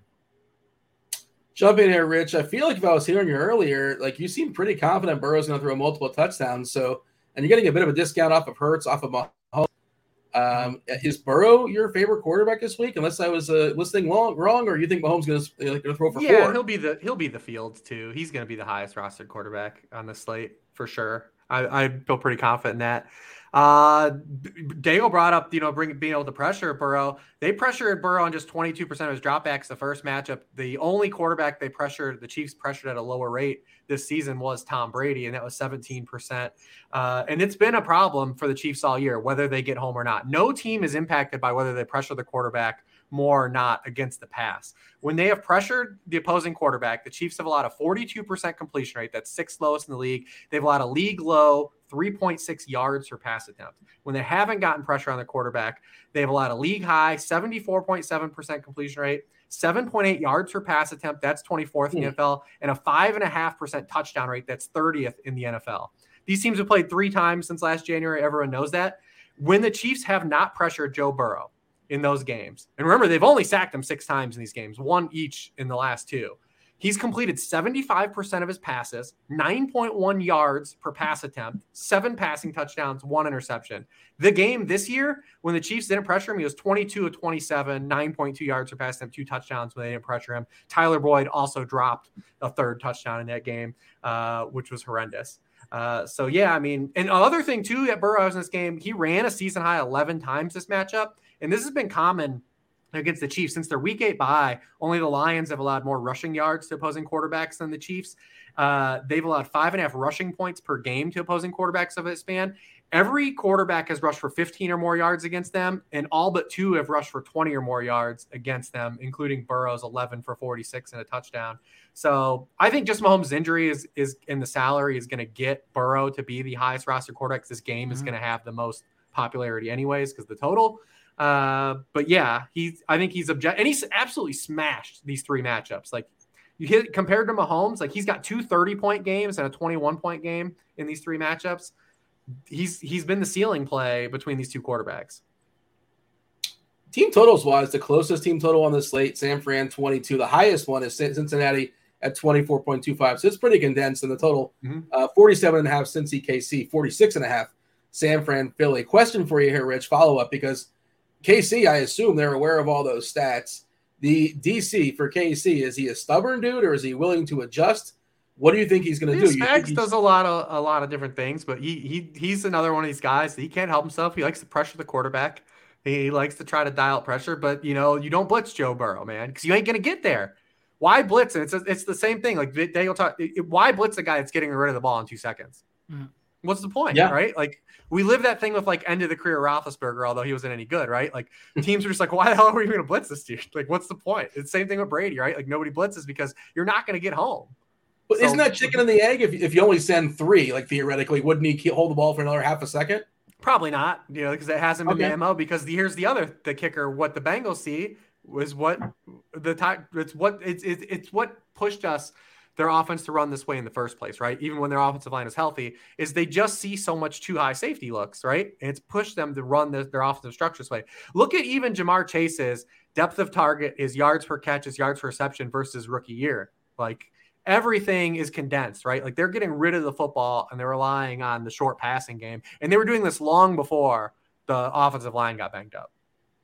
Jump in here, Rich. I feel like if I was hearing you earlier, like you seem pretty confident Burrow's going to throw multiple touchdowns. So, and you're getting a bit of a discount off of Hurts, off of Mahomes. Um, is Burrow your favorite quarterback this week? Unless I was uh, listening long, wrong, or you think Mahomes going to like, throw for yeah, four? Yeah, he'll be the he'll be the Fields too. He's going to be the highest rostered quarterback on the slate for sure. I, I feel pretty confident in that. Uh, Daigle brought up, you know, bring, being able to pressure Burrow. They pressured Burrow on just twenty-two percent of his dropbacks the first matchup. The only quarterback they pressured, the Chiefs pressured at a lower rate this season was Tom Brady, and that was seventeen percent. Uh, and it's been a problem for the Chiefs all year, whether they get home or not. No team is impacted by whether they pressure the quarterback more or not against the pass. When they have pressured the opposing quarterback, the Chiefs have allowed a forty-two percent completion rate. That's sixth lowest in the league. They've allowed a league low three point six yards per pass attempt. When they haven't gotten pressure on the quarterback, they've allowed a league high seventy-four point seven percent completion rate, seven point eight yards per pass attempt. That's twenty-fourth in the N F L, and a five and a half percent touchdown rate. That's thirtieth in the N F L. These teams have played three times since last January. Everyone knows that. When the Chiefs have not pressured Joe Burrow in those games, and remember, they've only sacked him six times in these games, one each in the last two. He's completed seventy-five percent of his passes, nine point one yards per pass attempt, seven passing touchdowns, one interception. The game this year, when the Chiefs didn't pressure him, he was twenty-two of twenty-seven, nine point two yards per pass attempt, two touchdowns when they didn't pressure him. Tyler Boyd also dropped a third touchdown in that game, uh, which was horrendous. Uh, so, yeah, I mean, and another thing, too, that Burrow was in this game, he ran a season high eleven times this matchup, and this has been common against the Chiefs since their week eight bye. Only the Lions have allowed more rushing yards to opposing quarterbacks than the Chiefs. Uh, they've allowed five and a half rushing points per game to opposing quarterbacks of that span. Every quarterback has rushed for fifteen or more yards against them, and all but two have rushed for twenty or more yards against them, including Burrow's eleven for forty-six and a touchdown. So I think just Mahomes' injury is is in the salary is going to get Burrow to be the highest roster quarterback. This game mm-hmm. is going to have the most popularity anyways because the total. Uh, but yeah, he's, I think he's object and he's absolutely smashed these three matchups. Like you hit compared to Mahomes, like he's got two thirty point games and a twenty-one point game in these three matchups. He's, he's been the ceiling play between these two quarterbacks. Team totals wise, the closest team total on the slate, San Fran twenty-two. The highest one is Cincinnati at twenty-four point two five. So it's pretty condensed in the total. Mm-hmm. Uh, forty-seven and a half Cincy K C, forty-six and a half San Fran Philly. Question for you here, Rich, follow up, because K C, I assume they're aware of all those stats. The D C for K C, is he a stubborn dude or is he willing to adjust? What do you think he's going to do? Spags does a lot of a lot of different things, but he he he's another one of these guys that he can't help himself. He likes to pressure the quarterback. He likes to try to dial up pressure, but you know you don't blitz Joe Burrow, man, because you ain't going to get there. Why blitz? And it's a, it's the same thing. Like Daniel talk. It, why blitz a guy that's getting rid of the ball in two seconds? Mm. What's the point, yeah. right? Like we live that thing with like end of the career Roethlisberger, although he wasn't any good, right? Like teams are just like, why the hell are we going to blitz this dude? Like, what's the point? It's the same thing with Brady, right? Like nobody blitzes because you're not going to get home. But so, isn't that chicken and the egg? If if you only send three, like theoretically, wouldn't he hold the ball for another half a second? Probably not, you know, because it hasn't been okay. the M O. Because the, here's the other the kicker: what the Bengals see was what the time. It's what it's it's it's what pushed us. Their offense to run this way in the first place, right? Even when their offensive line is healthy, is they just see so much too high safety looks, right? And it's pushed them to run the, their offensive structure this way. Look at even Jamar Chase's depth of target, his yards per catch, his yards per reception versus rookie year. Like everything is condensed, right? Like they're getting rid of the football and they're relying on the short passing game. And they were doing this long before the offensive line got banged up.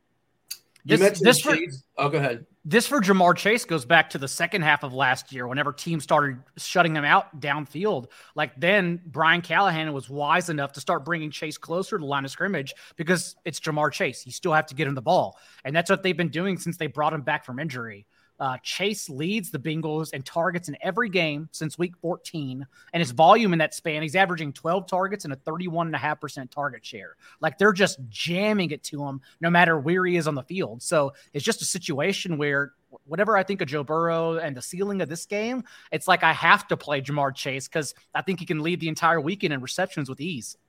You this, mentioned this for, oh, go ahead. This for Jamar Chase goes back to the second half of last year, whenever teams started shutting him out downfield. Like then Brian Callahan was wise enough to start bringing Chase closer to the line of scrimmage because it's Jamar Chase. You still have to get him the ball. And that's what they've been doing since they brought him back from injury. Uh, Chase leads the Bengals in targets in every game since week fourteen, and his volume in that span, he's averaging twelve targets and a thirty-one point five percent target share. Like they're just jamming it to him no matter where he is on the field. So it's just a situation where whatever I think of Joe Burrow and the ceiling of this game, it's like I have to play Jamar Chase because I think he can lead the entire weekend in receptions with ease.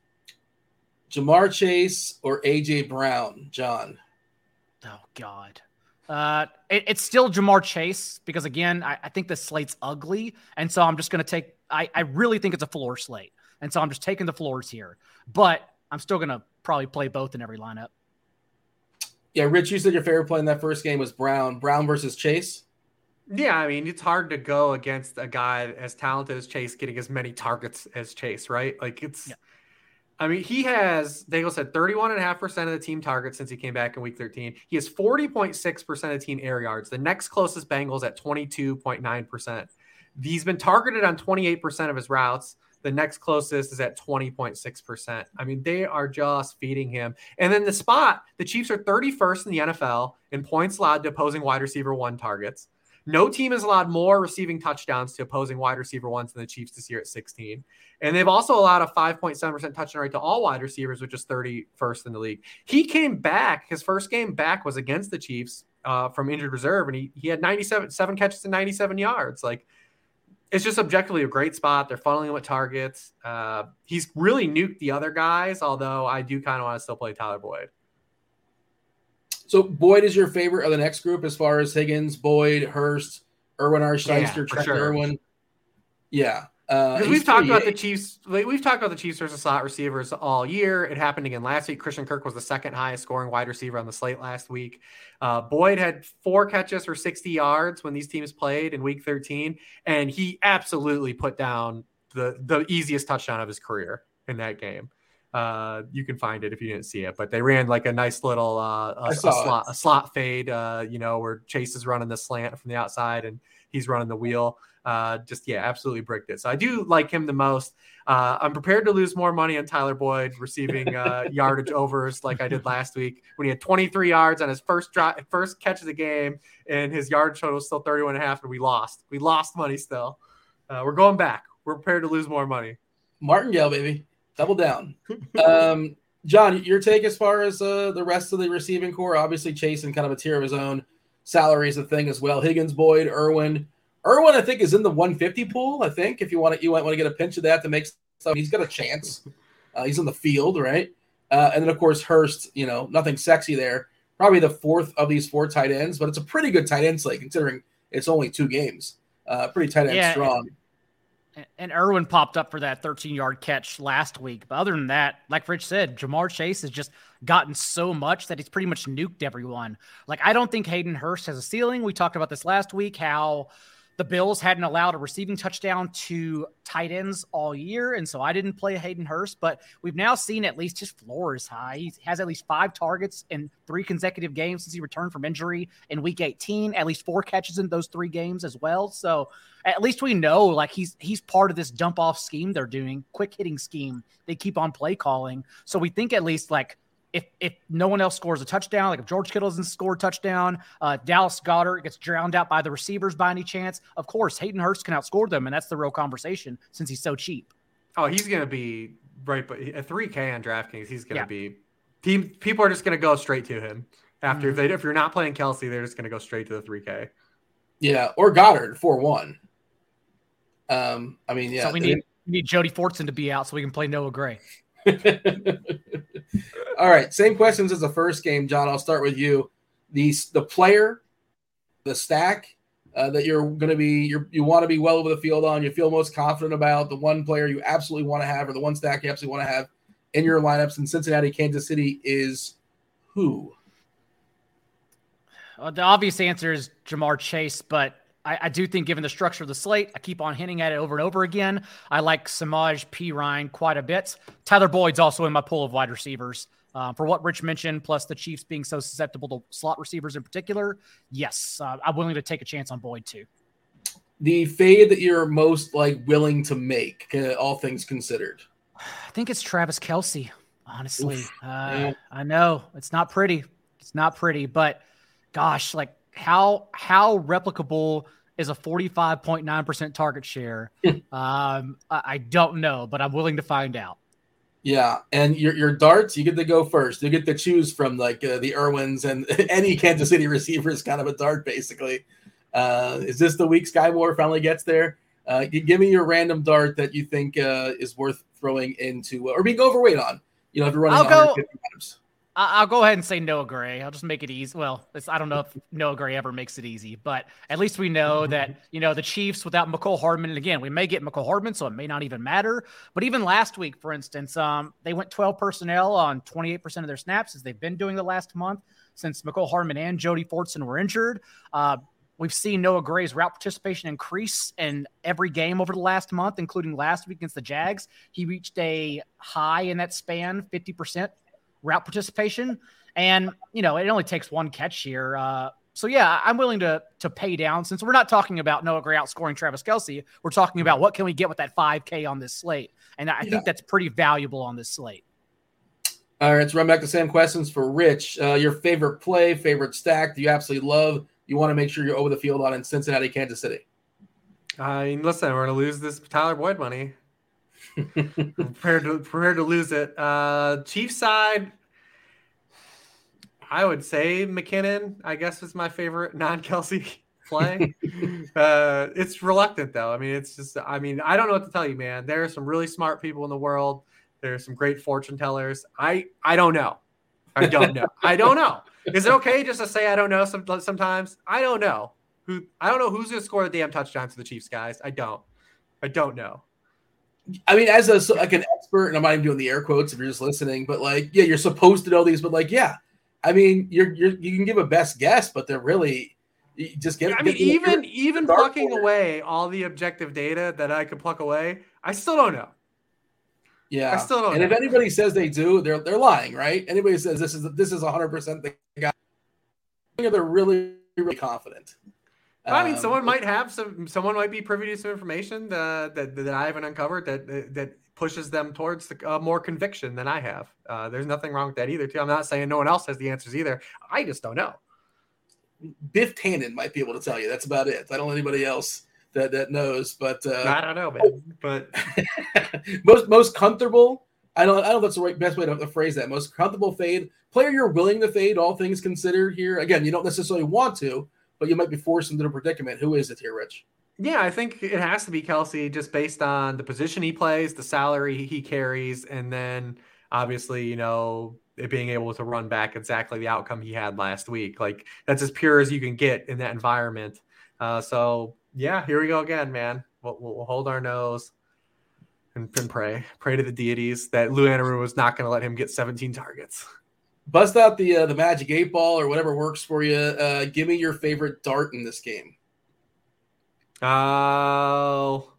Jamar Chase or A J Brown, John? Oh, God. Uh, it, it's still Jamar Chase because, again, I, I think the slate's ugly. And so I'm just going to take I, – I really think it's a floor slate. And so I'm just taking the floors here. But I'm still going to probably play both in every lineup. Yeah, Rich, you said your favorite play in that first game was Brown. Brown versus Chase? Yeah, I mean, it's hard to go against a guy as talented as Chase getting as many targets as Chase, right? Like it's yeah. – I mean, he has, Daigle said, thirty-one point five percent of the team targets since he came back in week thirteen. He has forty point six percent of team air yards. The next closest Bengals at twenty-two point nine percent. He's been targeted on twenty-eight percent of his routes. The next closest is at twenty point six percent. I mean, they are just feeding him. And then the spot, the Chiefs are thirty-first in the N F L in points allowed to opposing wide receiver one targets. No team has allowed more receiving touchdowns to opposing wide receiver ones than the Chiefs this year at sixteen. And they've also allowed a five point seven percent touchdown rate to all wide receivers, which is thirty-first in the league. He came back. His first game back was against the Chiefs uh, from injured reserve, and he he had ninety-seven seven catches and ninety-seven yards. Like it's just objectively a great spot. They're funneling him with targets. Uh, he's really nuked the other guys, although I do kind of want to still play Tyler Boyd. So Boyd is your favorite of the next group as far as Higgins, Boyd, Hurst, Irwin R. Shyster, yeah, Trent sure. Irwin. Yeah. Uh, we've talked about the Chiefs. We've talked about the Chiefs versus slot receivers all year. It happened again last week. Christian Kirk was the second highest scoring wide receiver on the slate last week. Uh, Boyd had four catches for sixty yards when these teams played in week thirteen, and he absolutely put down the the easiest touchdown of his career in that game. Uh, you can find it if you didn't see it, but they ran like a nice little uh, a, a slot a slot fade. Uh, you know, where Chase is running the slant from the outside and he's running the wheel. Uh, just, yeah, absolutely bricked it. So I do like him the most. Uh, I'm prepared to lose more money on Tyler Boyd receiving uh, yardage overs like I did last week when he had twenty-three yards on his first drop, first catch of the game, and his yardage total was still thirty-one and a half, and we lost. We lost money still. Uh, we're going back. We're prepared to lose more money. Martingale, baby. Double down. um, John, your take as far as uh, the rest of the receiving core? Obviously, Chase in kind of a tier of his own. Salary is a thing as well. Higgins, Boyd, Irwin. Irwin, I think, is in the one fifty pool. I think if you want to, you might want to get a pinch of that to make stuff. He's got a chance. Uh, he's in the field, right? Uh, and then of course Hurst. You know, nothing sexy there. Probably the fourth of these four tight ends, but it's a pretty good tight end slate considering it's only two games. Uh, pretty tight end yeah, strong. And, and Irwin popped up for that thirteen-yard catch last week. But other than that, like Rich said, Jamar Chase has just gotten so much that he's pretty much nuked everyone. Like I don't think Hayden Hurst has a ceiling. We talked about this last week. How the Bills hadn't allowed a receiving touchdown to tight ends all year, and so I didn't play Hayden Hurst, but we've now seen at least his floor is high. He has at least five targets in three consecutive games since he returned from injury in week eighteen, at least four catches in those three games as well. So at least we know like he's he's part of this dump-off scheme they're doing, quick-hitting scheme they keep on play calling. So we think at least like If if no one else scores a touchdown, like if George Kittle doesn't score a touchdown, uh, Dallas Goedert gets drowned out by the receivers by any chance, of course, Hayden Hurst can outscore them, and that's the real conversation since he's so cheap. Oh, he's going to be right, but at three K on DraftKings, he's going to Yeah. be team. People are just going to go straight to him after. Mm-hmm. If they if you're not playing Kelsey, they're just going to go straight to the three K. Yeah, or Goddard four one. Um, I mean, yeah. So we need we need Jody Fortson to be out so we can play Noah Gray. All right, same questions as the first game, John. I'll start with you. The the player, the stack uh, that you're going to be you're, you want to be well over the field on. You feel most confident about the one player you absolutely want to have, or the one stack you absolutely want to have in your lineups in Cincinnati, Kansas City is who? Uh, the obvious answer is Jamar Chase, but I, I do think given the structure of the slate, I keep on hinting at it over and over again. I like Samaj P. Ryan quite a bit. Tyler Boyd's also in my pool of wide receivers. Uh, for what Rich mentioned, plus the Chiefs being so susceptible to slot receivers in particular, yes, uh, I'm willing to take a chance on Boyd too. The fade that you're most like willing to make, uh, all things considered. I think it's Travis Kelce, honestly. Uh, yeah. I know it's not pretty. It's not pretty, but gosh, like how how replicable is a forty-five point nine percent target share? um, I, I don't know, but I'm willing to find out. Yeah, and your your darts, you get to go first. You get to choose from like uh, the Irwins and any Kansas City receiver is kind of a dart, basically. Uh, is this the week Sky Moore finally gets there? Uh, give me your random dart that you think uh, is worth throwing into, or being overweight on. You know, if you're running I'll go- one hundred fifty times. I'll go ahead and say Noah Gray. I'll just make it easy. Well, it's, I don't know if Noah Gray ever makes it easy, but at least we know that, you know, the Chiefs without McCole Hardman, and again, we may get McCole Hardman, so it may not even matter. But even last week, for instance, um, they went twelve personnel on twenty-eight percent of their snaps, as they've been doing the last month since McCole Hardman and Jody Fortson were injured. Uh, we've seen Noah Gray's route participation increase in every game over the last month, including last week against the Jags. He reached a high in that span, fifty percent. Route participation, and you know it only takes one catch here. Uh, so yeah, I'm willing to to pay down since we're not talking about Noah Gray outscoring Travis Kelce. We're talking about what can we get with that five K on this slate, and I yeah. think that's pretty valuable on this slate. All right, let's run back the same questions for Rich. Uh, your favorite play, favorite stack, do you absolutely love? You want to make sure you're over the field on in Cincinnati, Kansas City. I mean, listen, we're going to lose this Tyler Boyd money. prepared to prepared to lose it. Uh, Chiefs side, I would say McKinnon, I guess, is my favorite non-Kelsey play. uh, it's reluctant though. I mean, it's just, I mean, I don't know what to tell you, man. There are some really smart people in the world. There's some great fortune tellers. I, I don't know. I don't know. I don't know. Is it okay just to say I don't know some, sometimes? I don't know. Who I don't know who's going to score the damn touchdown to the Chiefs, guys. I don't. I don't know. I mean, as a like an expert, and I'm not even doing the air quotes if you're just listening, but like, yeah, you're supposed to know these, but like, yeah, I mean, you're you're you can give a best guess, but they're really you just get. I mean, get even even plucking away all the objective data that I could pluck away, I still don't know. Yeah, I still don't. And know. if anybody says they do, they're they're lying, right? Anybody says this is this is one hundred percent the guy, they're really really confident. I mean, Um, someone might have some. Someone might be privy to some information that that, that I haven't uncovered that that, that pushes them towards the, uh, more conviction than I have. Uh, there's nothing wrong with that either. Too. I'm not saying no one else has the answers either. I just don't know. Biff Tannen might be able to tell you. That's about it. I don't know anybody else that that knows. But uh, I don't know, man. But most most comfortable. I don't. I don't know if that's the right best way to, to phrase that. Most comfortable fade player you're willing to fade, all things considered. Here again, you don't necessarily want to, but you might be forced into a predicament. Who is it here, Rich? Yeah, I think it has to be Kelce just based on the position he plays, the salary he carries, and then obviously, you know, it being able to run back exactly the outcome he had last week. Like that's as pure as you can get in that environment. Uh, so yeah, here we go again, man. We'll, we'll hold our nose and, and pray, pray to the deities that Lou Anarumo was not going to let him get seventeen targets. Bust out the uh, the magic eight ball or whatever works for you. Uh, give me your favorite dart in this game. Oh,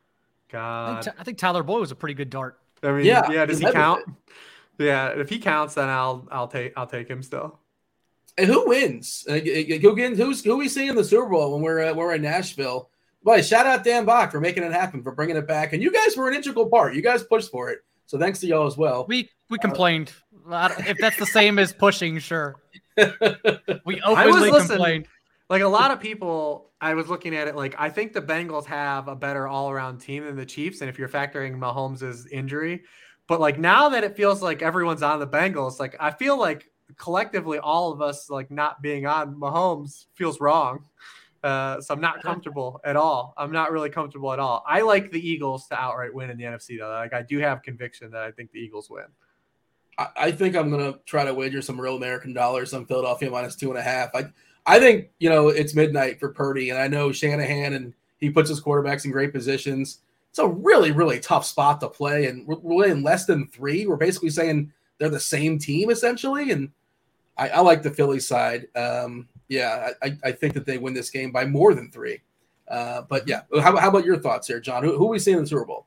I God. think, I think Tyler Boyd was a pretty good dart. I mean, Yeah, yeah. Does he he count? Yeah, if he counts, then I'll I'll take I'll take him still. And who wins? Uh, who get, who's who we see in the Super Bowl when we're uh, when we're in Nashville? Boy, shout out Dan Bach for making it happen, for bringing it back. And you guys were an integral part. You guys pushed for it, so thanks to y'all as well. We we complained. I don't- if that's the same as pushing, sure. We I was openly listening. complained. Like a lot of people, I was looking at it like I think the Bengals have a better all-around team than the Chiefs, and if you're factoring Mahomes' injury, but like now that it feels like everyone's on the Bengals, like I feel like collectively all of us like not being on Mahomes feels wrong. Uh, so I'm not comfortable at all. I'm not really comfortable at all. I like the Eagles to outright win in the N F C though. Like I do have conviction that I think the Eagles win. I, I think I'm gonna try to wager some real American dollars on Philadelphia minus two and a half. I I think you know it's midnight for Purdy, and I know Shanahan and he puts his quarterbacks in great positions. It's a really really tough spot to play, and we're, we're in less than three. We're basically saying they're the same team essentially, and I, I like the Philly side. Um, yeah, I, I think that they win this game by more than three. Uh, but yeah, how, how about your thoughts here, John? Who, who are we seeing in the Super Bowl?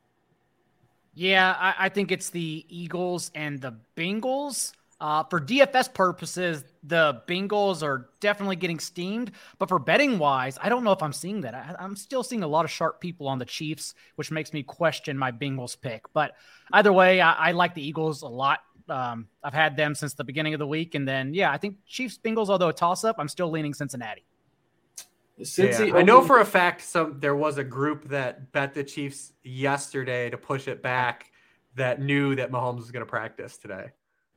Yeah, I, I think it's the Eagles and the Bengals. Uh, for D F S purposes, the Bengals are definitely getting steamed. But for betting wise, I don't know if I'm seeing that. I, I'm still seeing a lot of sharp people on the Chiefs, which makes me question my Bengals pick. But either way, I, I like the Eagles a lot. Um, I've had them since the beginning of the week. And then, yeah, I think Chiefs, Bengals, although a toss-up, I'm still leaning Cincinnati. Cincy, Yeah, I know for a fact some there was a group that bet the Chiefs yesterday to push it back that knew that Mahomes was going to practice today.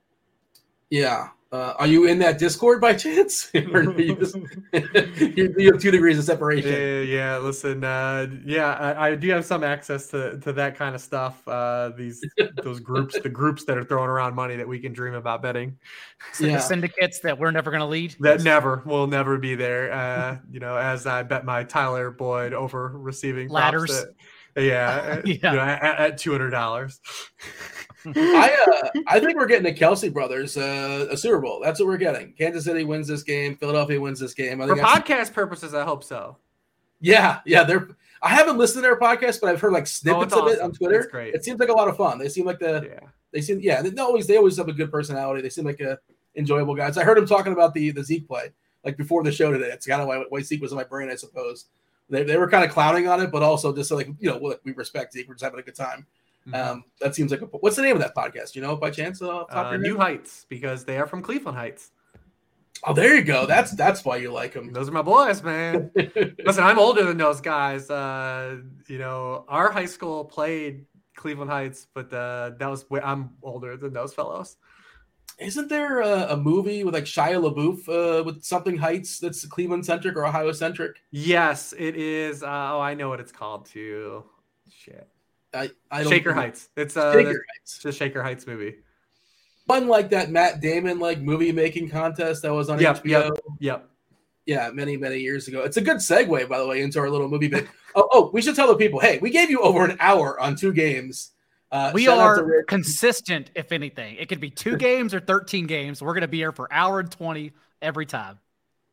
Yeah. Uh, are you in that Discord by chance? Or do you, just, you, you have two degrees of separation. Yeah, yeah. Listen, uh, yeah, I, I do have some access to, to that kind of stuff. Uh, these those groups, the groups that are throwing around money that we can dream about betting. So Yeah. the syndicates that we're never going to lead. That never will never be there. Uh, you know, as I bet my Tyler Boyd over receiving props Ladders. At, yeah, Yeah. You know, at, at two hundred dollars. I uh, I think we're getting the Kelsey brothers uh, a Super Bowl. That's what we're getting. Kansas City wins this game. Philadelphia wins this game. I For think that's- podcast purposes, I hope so. Yeah, yeah. They're. I haven't listened to their podcast, but I've heard like snippets Oh, it's of it awesome. on Twitter. It's great. It seems like a lot of fun. They seem like the. Yeah. They seem yeah. They always they always have a good personality. They seem like a enjoyable guys. I heard him talking about the the Zeke play like before the show today. It's kind of why why Zeke was in my brain, I suppose. They they were kind of clowning on it, but also just like you know look, we respect Zeke. We're just having a good time. Mhm. Um, that seems like a, what's the name of that podcast? You know, by chance, uh, top of Uh, your New head? Heights, because they are from Cleveland Heights. Oh, there you go. That's that's why you like them. Those are my boys, man. Listen, I'm older than those guys. Uh, you know, our high school played Cleveland Heights, but uh, that was way, I'm older than those fellows. isn't there a, a movie with like Shia LaBeouf uh, with something Heights that's Cleveland centric or Ohio centric? Yes, it is. Uh, oh, I know what it's called too. Shit. I, I don't Shaker know. Heights. It's uh, Shaker it's Heights. the Shaker Heights movie. One like that Matt Damon like movie making contest that was on Yep, H B O. yep, yep. Yeah, many, many years ago. It's a good segue, by the way, into our little movie bit. oh, oh, we should tell the people, hey, we gave you over an hour on two games. Uh, we are consistent, if anything. It could be two games or thirteen games. We're going to be here for an hour and twenty every time.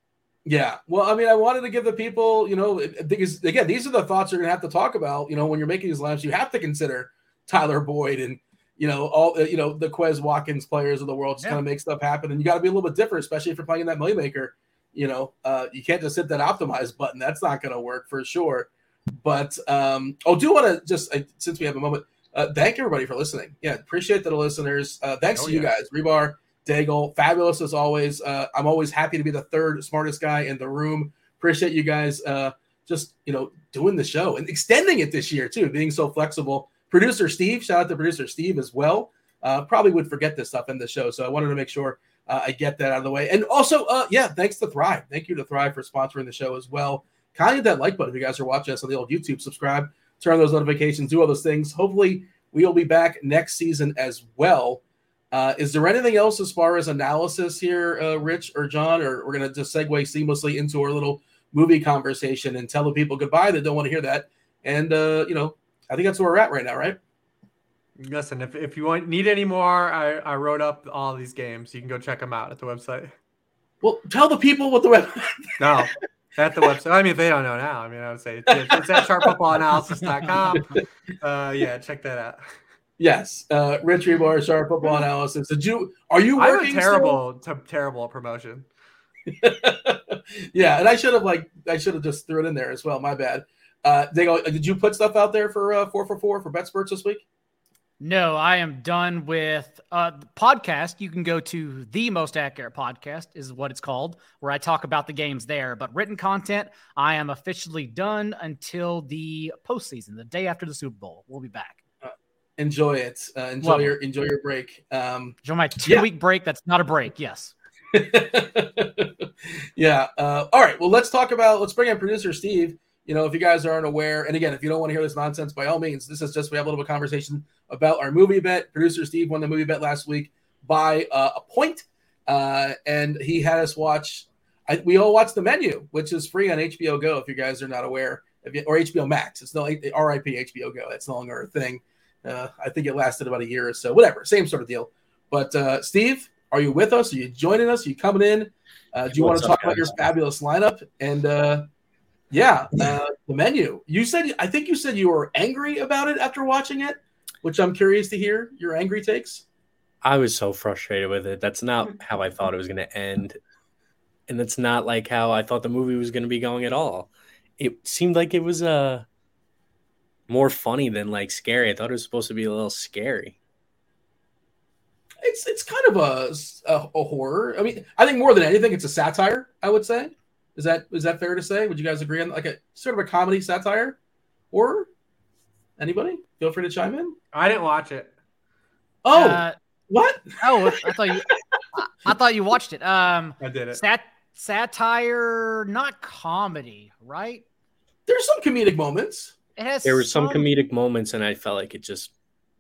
Yeah. Well, I mean, I wanted to give the people, you know, because, again, these are the thoughts you're going to have to talk about. You know, when you're making these lineups, you have to consider Tyler Boyd and, you know, all, you know, the Quez Watkins players of the world just yeah. kind of make stuff happen. And you got to be a little bit different, especially if you're playing that Moneymaker. You know, uh, you can't just hit that optimize button. That's not going to work for sure. But um, I do want to just, uh, since we have a moment, uh, thank everybody for listening. Yeah, appreciate the listeners. Uh, thanks oh, to you yeah. guys, Rebar, Daigle, fabulous as always. Uh, I'm always happy to be the third smartest guy in the room. Appreciate you guys uh, just, you know, doing the show and extending it this year too, being so flexible. Producer Steve, shout out to producer Steve as well. Uh, probably would forget this stuff in the show, so I wanted to make sure uh, I get that out of the way. And also, uh, yeah, thanks to Thrive. Thank you to Thrive for sponsoring the show as well. Kind of hit that like button if you guys are watching us on the old YouTube. Subscribe, turn on those notifications, do all those things. Hopefully, we will be back next season as well. Uh, is there anything else as far as analysis here, uh, Rich or John, or we're going to just segue seamlessly into our little movie conversation and tell the people goodbye that don't want to hear that? And, uh, you know, I think that's where we're at right now, right? Listen, if, if you want need any more, I, I wrote up all these games. You can go check them out at the website. Well, tell the people what the website. No, at the website. I mean, if they don't know now, I mean, I would say it's, it's at sharp football analysis dot com. Uh, yeah, check that out. Yes, uh, Rich Rebar, Sharp Football Analysis. Did you? Are you working? I'm a terrible, t- terrible promotion. Yeah, and I should have like I should have just threw it in there as well. My bad. Uh, they go. Did you put stuff out there for uh, four for four for BetSperts this week? No, I am done with uh, the podcast. You can go to The Most Accurate Podcast is what it's called, where I talk about the games there. But written content, I am officially done until the postseason, the day after the Super Bowl. We'll be back. Uh, enjoy it. Uh, enjoy Love your it. enjoy your break. Um, enjoy my two yeah. week break. That's not a break. Yes. yeah. Uh, all right. Well, let's talk about. Let's bring in producer Steve. You know, if you guys aren't aware, and again, if you don't want to hear this nonsense, by all means, this is just we have a little bit of conversation about our movie bet. Producer Steve won the movie bet last week by uh, a point, uh, and he had us watch. I, we all watched The Menu, which is free on H B O Go. If you guys are not aware, if you, or H B O Max, it's no R I P H B O Go. That's no longer a thing. Uh, I think it lasted about a year or so. Whatever, same sort of deal. But uh, Steve, are you with us? Are you joining us? Are you coming in? Uh, do you What's want to talk up, about your fabulous lineup and? Uh, Yeah, uh, The Menu. You said I think you said you were angry about it after watching it, which I'm curious to hear your angry takes. I was so frustrated with it. That's not how I thought it was going to end, and that's not like how I thought the movie was going to be going at all. It seemed like it was uh, more funny than like scary. I thought it was supposed to be a little scary. It's it's kind of a, a, a horror. I mean, I think more than anything, it's a satire, I would say. Is that is that fair to say? Would you guys agree on like a sort of a comedy satire? Or anybody? Feel free to chime in. I didn't watch it. Oh, uh, what? Oh, I thought you. I, I thought you watched it. Um, I did it. Sat, satire, not comedy, right? There's some comedic moments. It has. There were some, some comedic moments, and I felt like it just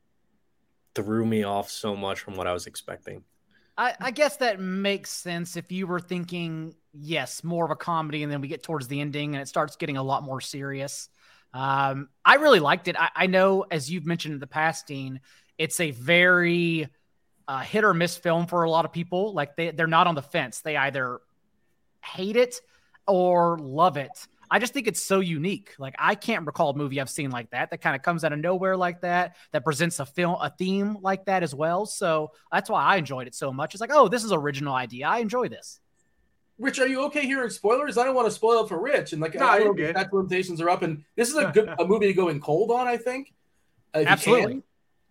threw me off so much from what I was expecting. I, I guess that makes sense if you were thinking, yes, more of a comedy, and then we get towards the ending and it starts getting a lot more serious. Um, I really liked it. I, I know, as you've mentioned in the past, Dean, it's a very uh, hit or miss film for a lot of people. Like they, they're not on the fence. They either hate it or love it. I just think it's so unique. Like I can't recall a movie I've seen like that, that kind of comes out of nowhere like that, that presents a film, a theme like that as well. So that's why I enjoyed it so much. It's like, oh, this is an original idea. I enjoy this. Rich, are you okay hearing spoilers? I don't want to spoil it for Rich. And like, no, I don't know if statute limitations are up. And this is a good a movie to go in cold on, I think. Absolutely.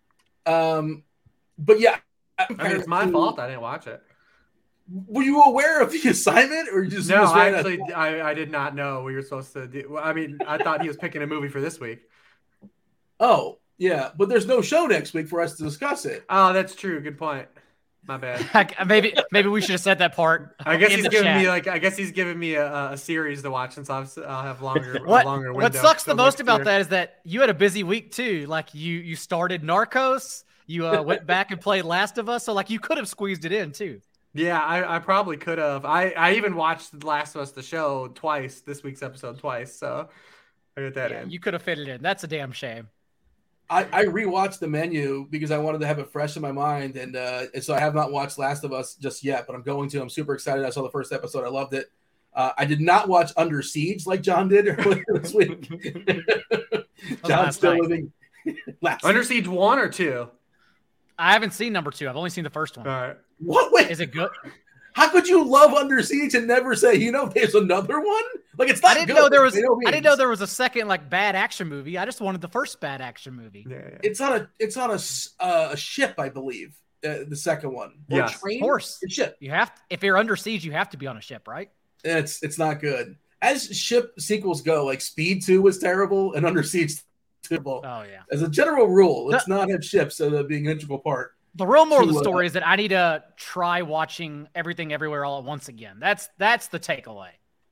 Um, but yeah. I mean, it's my fault. I didn't watch it. Were you aware of the assignment, or just no? Just I actually, I, I did not know we were supposed to do. I mean, I thought he was picking a movie for this week. Oh yeah, but there's no show next week for us to discuss it. Oh, that's true. Good point. My bad. maybe maybe we should have said that part. I guess in he's the giving chat. me like I guess he's giving me a, a series to watch since I'll, I'll have longer What, a longer window. what sucks the till most next about year. that is that you had a busy week too. Like you you started Narcos, you uh, went back and played Last of Us, so like you could have squeezed it in too. Yeah, I, I probably could have. I, I even watched The Last of Us the show twice, this week's episode twice, so I got that Yeah, in. you could have fit it in. That's a damn shame. I, I rewatched the menu because I wanted to have it fresh in my mind, and uh, and so I have not watched Last of Us just yet, but I'm going to. I'm super excited. I saw the first episode. I loved it. Uh, I did not watch Under Siege like John did earlier this week. John's still night. living. Last Under Siege one or two? I haven't seen number two. I've only seen the first one. All right. What? Wait, Is it good? how could you love Under Siege and never say, you know, there's another one? Like it's not. I didn't good, know there was. by no I didn't means. know there was a second like bad action movie. I just wanted the first bad action movie. Yeah, yeah. It's on a. It's on a, s- uh, a ship, I believe. Uh, the second one. Or Yes. train? Of course. It's ship. You have to, if you're under siege, you have to be on a ship, right? It's it's not good. As ship sequels go, like Speed Two was terrible, and Under Siege terrible. Oh yeah. As a general rule, let's not have ships as a being an integral part. The real moral of to, the uh, story is that I need to try watching Everything Everywhere All at Once again. That's that's the takeaway.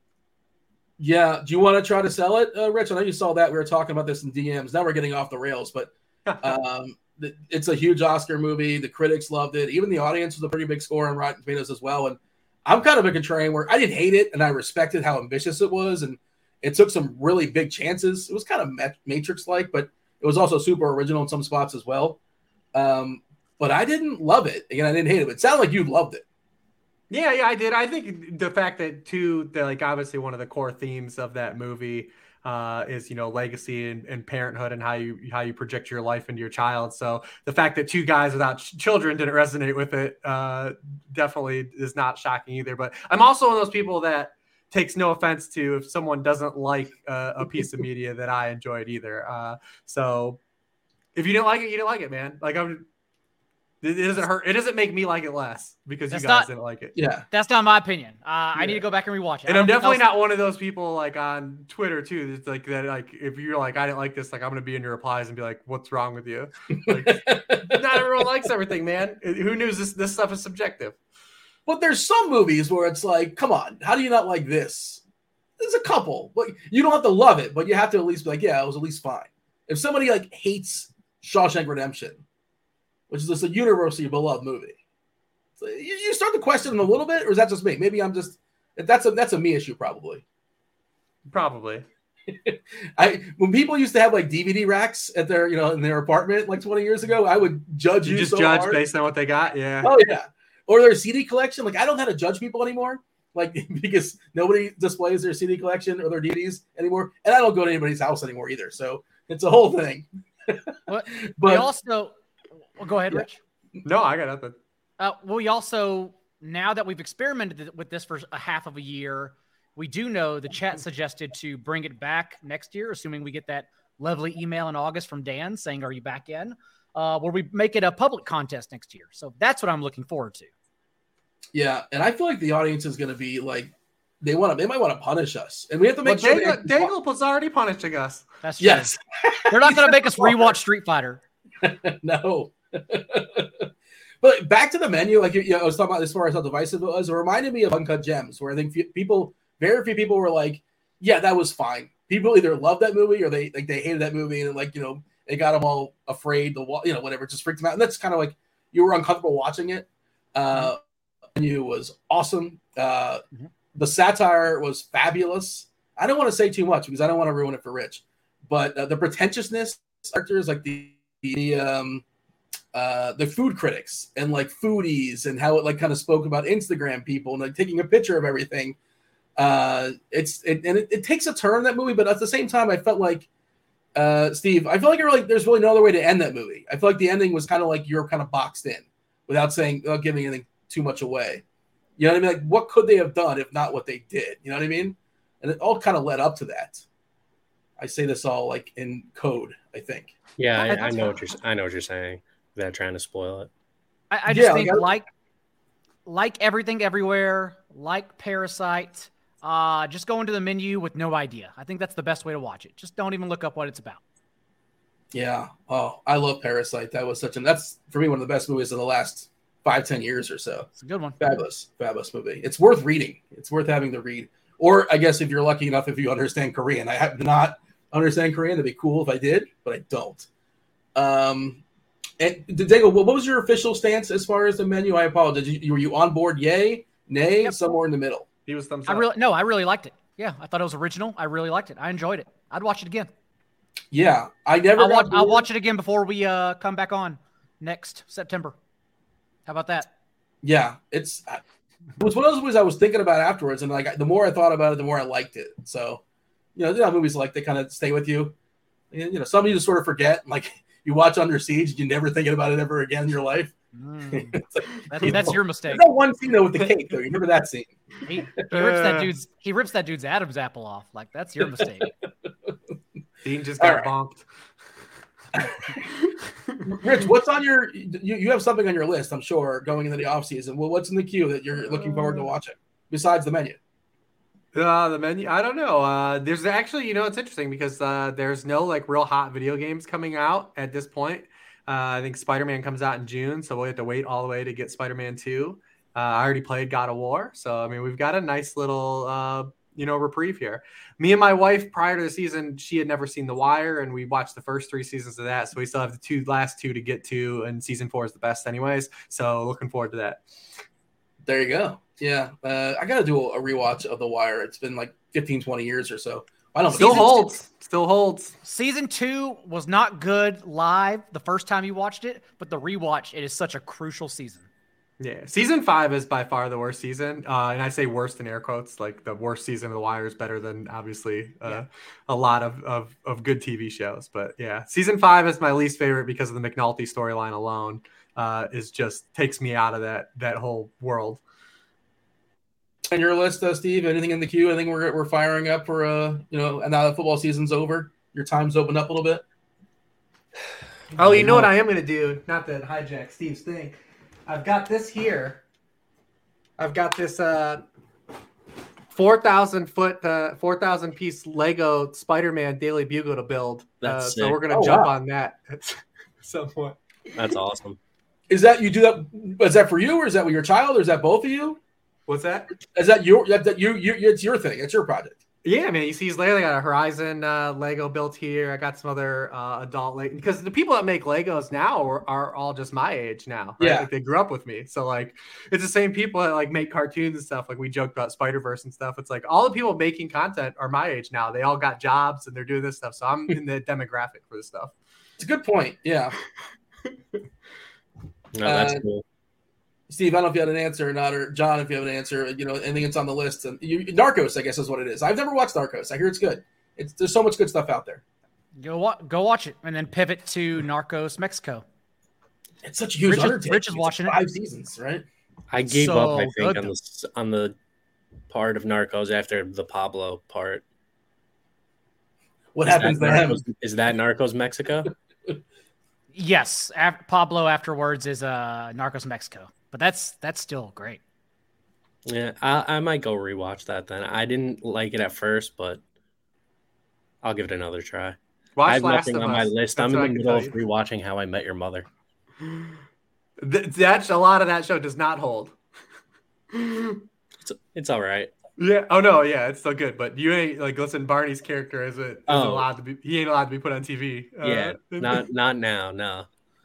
Yeah. Do you want to try to sell it, uh, Rich? I know you saw that. We were talking about this in D Ms. Now we're getting off the rails, but um, the, it's a huge Oscar movie. The critics loved it. Even the audience was a pretty big score on Rotten Tomatoes as well. And I'm kind of a contrarian where I didn't hate it, and I respected how ambitious it was, and it took some really big chances. It was kind of Matrix-like, but it was also super original in some spots as well. Um, but I didn't love it. Again, I didn't hate it. But it sounded like you loved it. Yeah, yeah, I did. I think the fact that too, that like obviously one of the core themes of that movie uh, is you know legacy and, and parenthood and how you how you project your life into your child. So the fact that two guys without ch- children didn't resonate with it uh, definitely is not shocking either. But I'm also one of those people that takes no offense to if someone doesn't like uh, a piece of media that I enjoyed either. Uh, so if you didn't like it, you didn't like it, man. Like I'm. It doesn't hurt. It doesn't make me like it less because That's you guys not- didn't like it. Yeah. That's not my opinion. Uh, I need to go back and rewatch it. And I I'm don't think definitely I'll- not one of those people like on Twitter too. That's like that. Like if you're like I didn't like this, like I'm gonna be in your replies and be like, "What's wrong with you?" Like, not everyone likes everything, man. Who knew this? This stuff is subjective. But there's some movies where it's like, come on, how do you not like this? There's a couple. But you don't have to love it, but you have to at least be like, yeah, it was at least fine. If somebody like hates Shawshank Redemption, which is just a universally beloved movie, so you, you start to question them a little bit, or is that just me? Maybe I'm just that's a that's a me issue probably. Probably. I when people used to have like D V D racks at their you know in their apartment like twenty years ago, I would judge You you just so judge hard. based on what they got. Yeah. Oh yeah, or their C D collection. Like I don't know how to judge people anymore, like because nobody displays their C D collection or their D V Ds anymore, and I don't go to anybody's house anymore either. So it's a whole thing. What- we But also well, go ahead, Yeah. Rich. No, I got nothing. Uh, well, we also, now that we've experimented with this for a half of a year, we do know the chat suggested to bring it back next year, assuming we get that lovely email in August from Dan saying, "Are you back in?" Uh, where we make it a public contest next year. So that's what I'm looking forward to. yeah, and I feel like the audience is going to be like they want to. They might want to punish us, and we have to But make sure. they Daigle, actually- Daigle was already punishing us. That's true. yes, They're not going to make us rewatch Street Fighter. no. But back to the menu, like you know, I was talking about as far as how divisive it was, it reminded me of Uncut Gems, where I think few, people, very few people were like, "Yeah, that was fine." People either loved that movie or they like they hated that movie, and like you know, it got them all afraid to wa- you know whatever, it just freaked them out. And that's kind of like you were uncomfortable watching it. Uh, menu was awesome. Uh, Mhm. The satire was fabulous. I don't want to say too much because I don't want to ruin it for Rich, but uh, the pretentiousness characters like the the um. Uh, the food critics and like foodies and how it like kind of spoke about Instagram people and like taking a picture of everything. Uh, it's it, and it, it takes a turn, that movie, but at the same time, I felt like uh, Steve, I feel like, really, there's really no other way to end that movie. I feel like the ending was kind of like you're kind of boxed in without saying, without giving anything too much away. You know what I mean? Like, what could they have done if not what they did? You know what I mean? And it all kind of led up to that. I say this all like in code, I think. Yeah, Okay, I, I that's know fine. what you're. I know what you're saying. Without trying to spoil it. I, I just Yeah, think like I- like like Everything Everywhere, like Parasite, uh, just go into the menu with no idea. I think that's the best way to watch it. Just don't even look up what it's about. Yeah. Oh, I love Parasite. That was such an that's for me one of the best movies of the last five, ten years or so. It's a good one. Fabulous, fabulous movie. It's worth reading. It's worth having to read. Or I guess if you're lucky enough, if you understand Korean. I happen to not understand Korean. That'd be cool if I did, but I don't. Um, and Diego, what was your official stance as far as the menu? I apologize. You, were you on board? Yay, nay, Yep. somewhere in the middle? He was thumbs I up. really no, I really liked it. Yeah, I thought it was original. I really liked it. I enjoyed it. I'd watch it again. Yeah, I never. I'll watch, got I'll bored. watch it again before we uh, come back on next September. How about that? Yeah, it's it was one of those movies I was thinking about afterwards, and like the more I thought about it, the more I liked it. So, you know, you know movies like they kind of stay with you. And, you know, some you just sort of forget. Like you watch Under Siege, you're never thinking about it ever again in your life. Mm, It's like, that, you that's know, your mistake. There's that one scene though with the cake though. You remember that scene? He, he rips that dude's he rips that dude's Adam's apple off. Like that's your mistake. Dean just got All bonked. Rich, what's on your? You, you have something on your list, I'm sure, going into the off season. Well, what's in the queue that you're looking forward to watching besides the menu? Uh, the menu, I don't know. Uh, there's actually, you know, it's interesting because uh, there's no like real hot video games coming out at this point. Uh, I think Spider-Man comes out in June, so we'll have to wait all the way to get Spider-Man two. Uh, I already played God of War, so I mean, we've got a nice little, uh, you know, reprieve here. Me and my wife, prior to the season, she had never seen The Wire, and we watched the first three seasons of that, so we still have the two last two to get to, and season four is the best anyways, so looking forward to that. There you go. Yeah, uh, I got to do a rewatch of The Wire. It's been like fifteen, twenty years or so. I don't Still season holds. Still holds. Season two was not good live the first time you watched it, but the rewatch, it is such a crucial season. Yeah, season five is by far the worst season, uh, and I say worst in air quotes. Like the worst season of The Wire is better than obviously uh, Yeah. a lot of, of of good T V shows. But yeah, season five is my least favorite because of the McNulty storyline alone. Uh, is just takes me out of that that whole world. On your list, uh, Steve, anything in the queue? Anything we're we're firing up for? Uh, you know, and now the football season's over. Your time's opened up a little bit. Oh, you know what I am going to do? Not to hijack Steve's thing. I've got this here. I've got this uh, four thousand foot, uh, four thousand piece Lego Spider-Man Daily Bugle to build. That's uh, sick. so we're going to Oh, jump wow. on that at some point. That's awesome. Is that you do that? Is that for you, or is that with your child, or is that both of you? What's that? Is that your that, that you you it's your thing? It's your project. Yeah, man. You see, he's Lego. I got a Horizon uh, Lego built here. I got some other uh, adult Lego because the people that make Legos now are, are all just my age now. Right? Yeah. Like they grew up with me, so like it's the same people that like make cartoons and stuff. Like we joked about Spider Verse and stuff. It's like all the people making content are my age now. They all got jobs and they're doing this stuff. So I'm in the demographic for this stuff. It's a good point. Yeah, No, that's Uh, cool. Steve, I don't know if you had an answer or not, or John, if you have an answer. You know, anything that's on the list. And you, Narcos, I guess, is what it is. I've never watched Narcos. I hear it's good. It's there's so much good stuff out there. Go wa- go watch it, and then pivot to Narcos Mexico. It's such a huge Rich is- undertaking. Rich is It's watching it. five seasons, right? I gave so up, I think, good, on the s- on the part of Narcos after the Pablo part. What Is happens that to him? Narcos, is that Narcos Mexico? Yes, af- Pablo afterwards is uh, Narcos Mexico, but that's that's still great. Yeah, I, I might go rewatch that then. I didn't like it at first, but I'll give it another try. Watch I have Last nothing of on my Us. list. That's I'm in what I the can middle tell of you. rewatching How I Met Your Mother. Th- That's a lot of that show does not hold. It's, it's all right. Yeah. Oh no. Yeah, it's still good. But you ain't like listen. Barney's character isn't, isn't Oh. allowed to be. He ain't allowed to be put on T V. Uh, Yeah, not not now. No.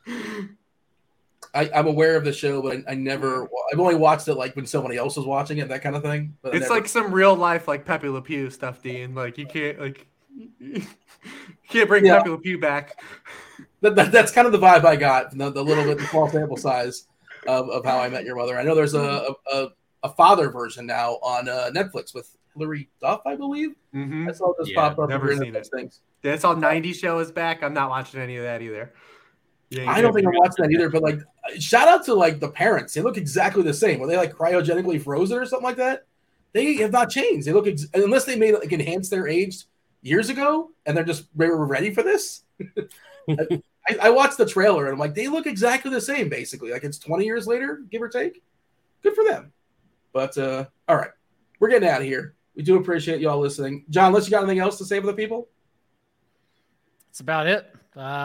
I, I'm aware of the show, but I, I never. I've only watched it like when somebody else was watching it, that kind of thing. But I It's never- like some real life like Pepe Le Pew stuff, Dean. Like you can't like you can't bring Yeah. Pepe Le Pew back. that, that, that's kind of the vibe I got. The, the little bit the small sample size of, of How I Met Your Mother. I know there's a a, a father version now on uh, Netflix with Hilary Duff, I believe. Mm-hmm. I saw this Yeah, pop up. never in seen Netflix it. Things. That's all nineties show is back. I'm not watching any of that either. Yeah, I don't think I'm watching that either. But like, shout out to like the parents. They look exactly the same. Were they like cryogenically frozen or something like that? They have not changed. They look ex- unless they made like enhance their age years ago, and they're just they were ready for this. I, I watched the trailer and I'm like, they look exactly the same, basically. Like it's twenty years later, give or take. Good for them. But uh, all right, we're getting out of here. We do appreciate y'all listening. John, unless you got anything else to say for the people? That's about it. Uh,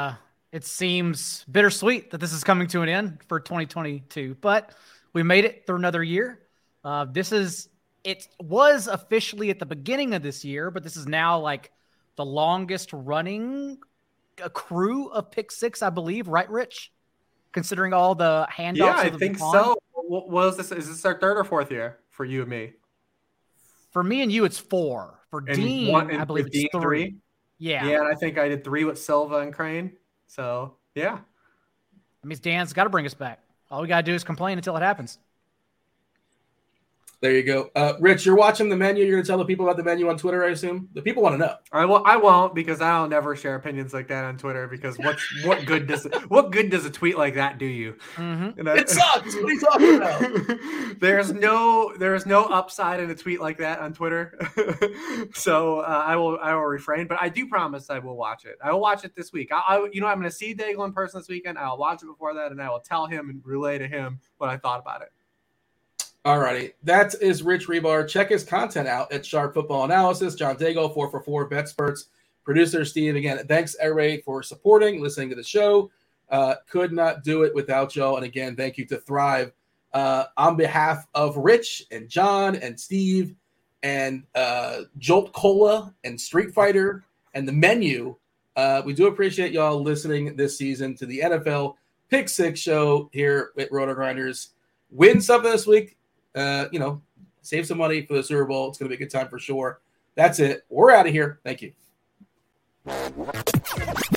It seems bittersweet that this is coming to an end for twenty twenty-two, but we made it through another year. Uh, this is, it was officially at the beginning of this year, but this is now like the longest running crew of Pick Six, I believe, right, Rich? Considering all the handoffs. Yeah, I think so. What was this? Is this our third or fourth year for you and me? For me and you, it's four. For and Dean, one, I believe it's Dean, three. three. Yeah. Yeah, and I think I did three with Silva and Crane. So, yeah. That means Dan's got to bring us back. All we got to do is complain until it happens. There you go. Uh, Rich, you're watching the menu. You're going to tell the people about the menu on Twitter, I assume? The people want to know. I, will, I won't because I'll never share opinions like that on Twitter because what's what good does what good does a tweet like that do you? Mm-hmm. And I, it sucks. What are you talking about? there's no there's no upside in a tweet like that on Twitter. so uh, I will I will refrain, but I do promise I will watch it. I will watch it this week. I, I you know I'm going to see Daigle in person this weekend. I'll watch it before that, and I will tell him and relay to him what I thought about it. All righty. That is Rich Hribar. Check his content out at Sharp Football Analysis. John Daigle, four for four, BetSperts. Producer Steve, again, thanks, everybody, for supporting, listening to the show. Uh, could not do it without y'all. And again, thank you to Thrive. Uh, on behalf of Rich and John and Steve and uh, Jolt Cola and Street Fighter and the menu, uh, we do appreciate y'all listening this season to the N F L Pick Six show here at Roto Grinders. Win something this week. Uh, you know, save some money for the Super Bowl. It's going to be a good time for sure. That's it. We're out of here. Thank you.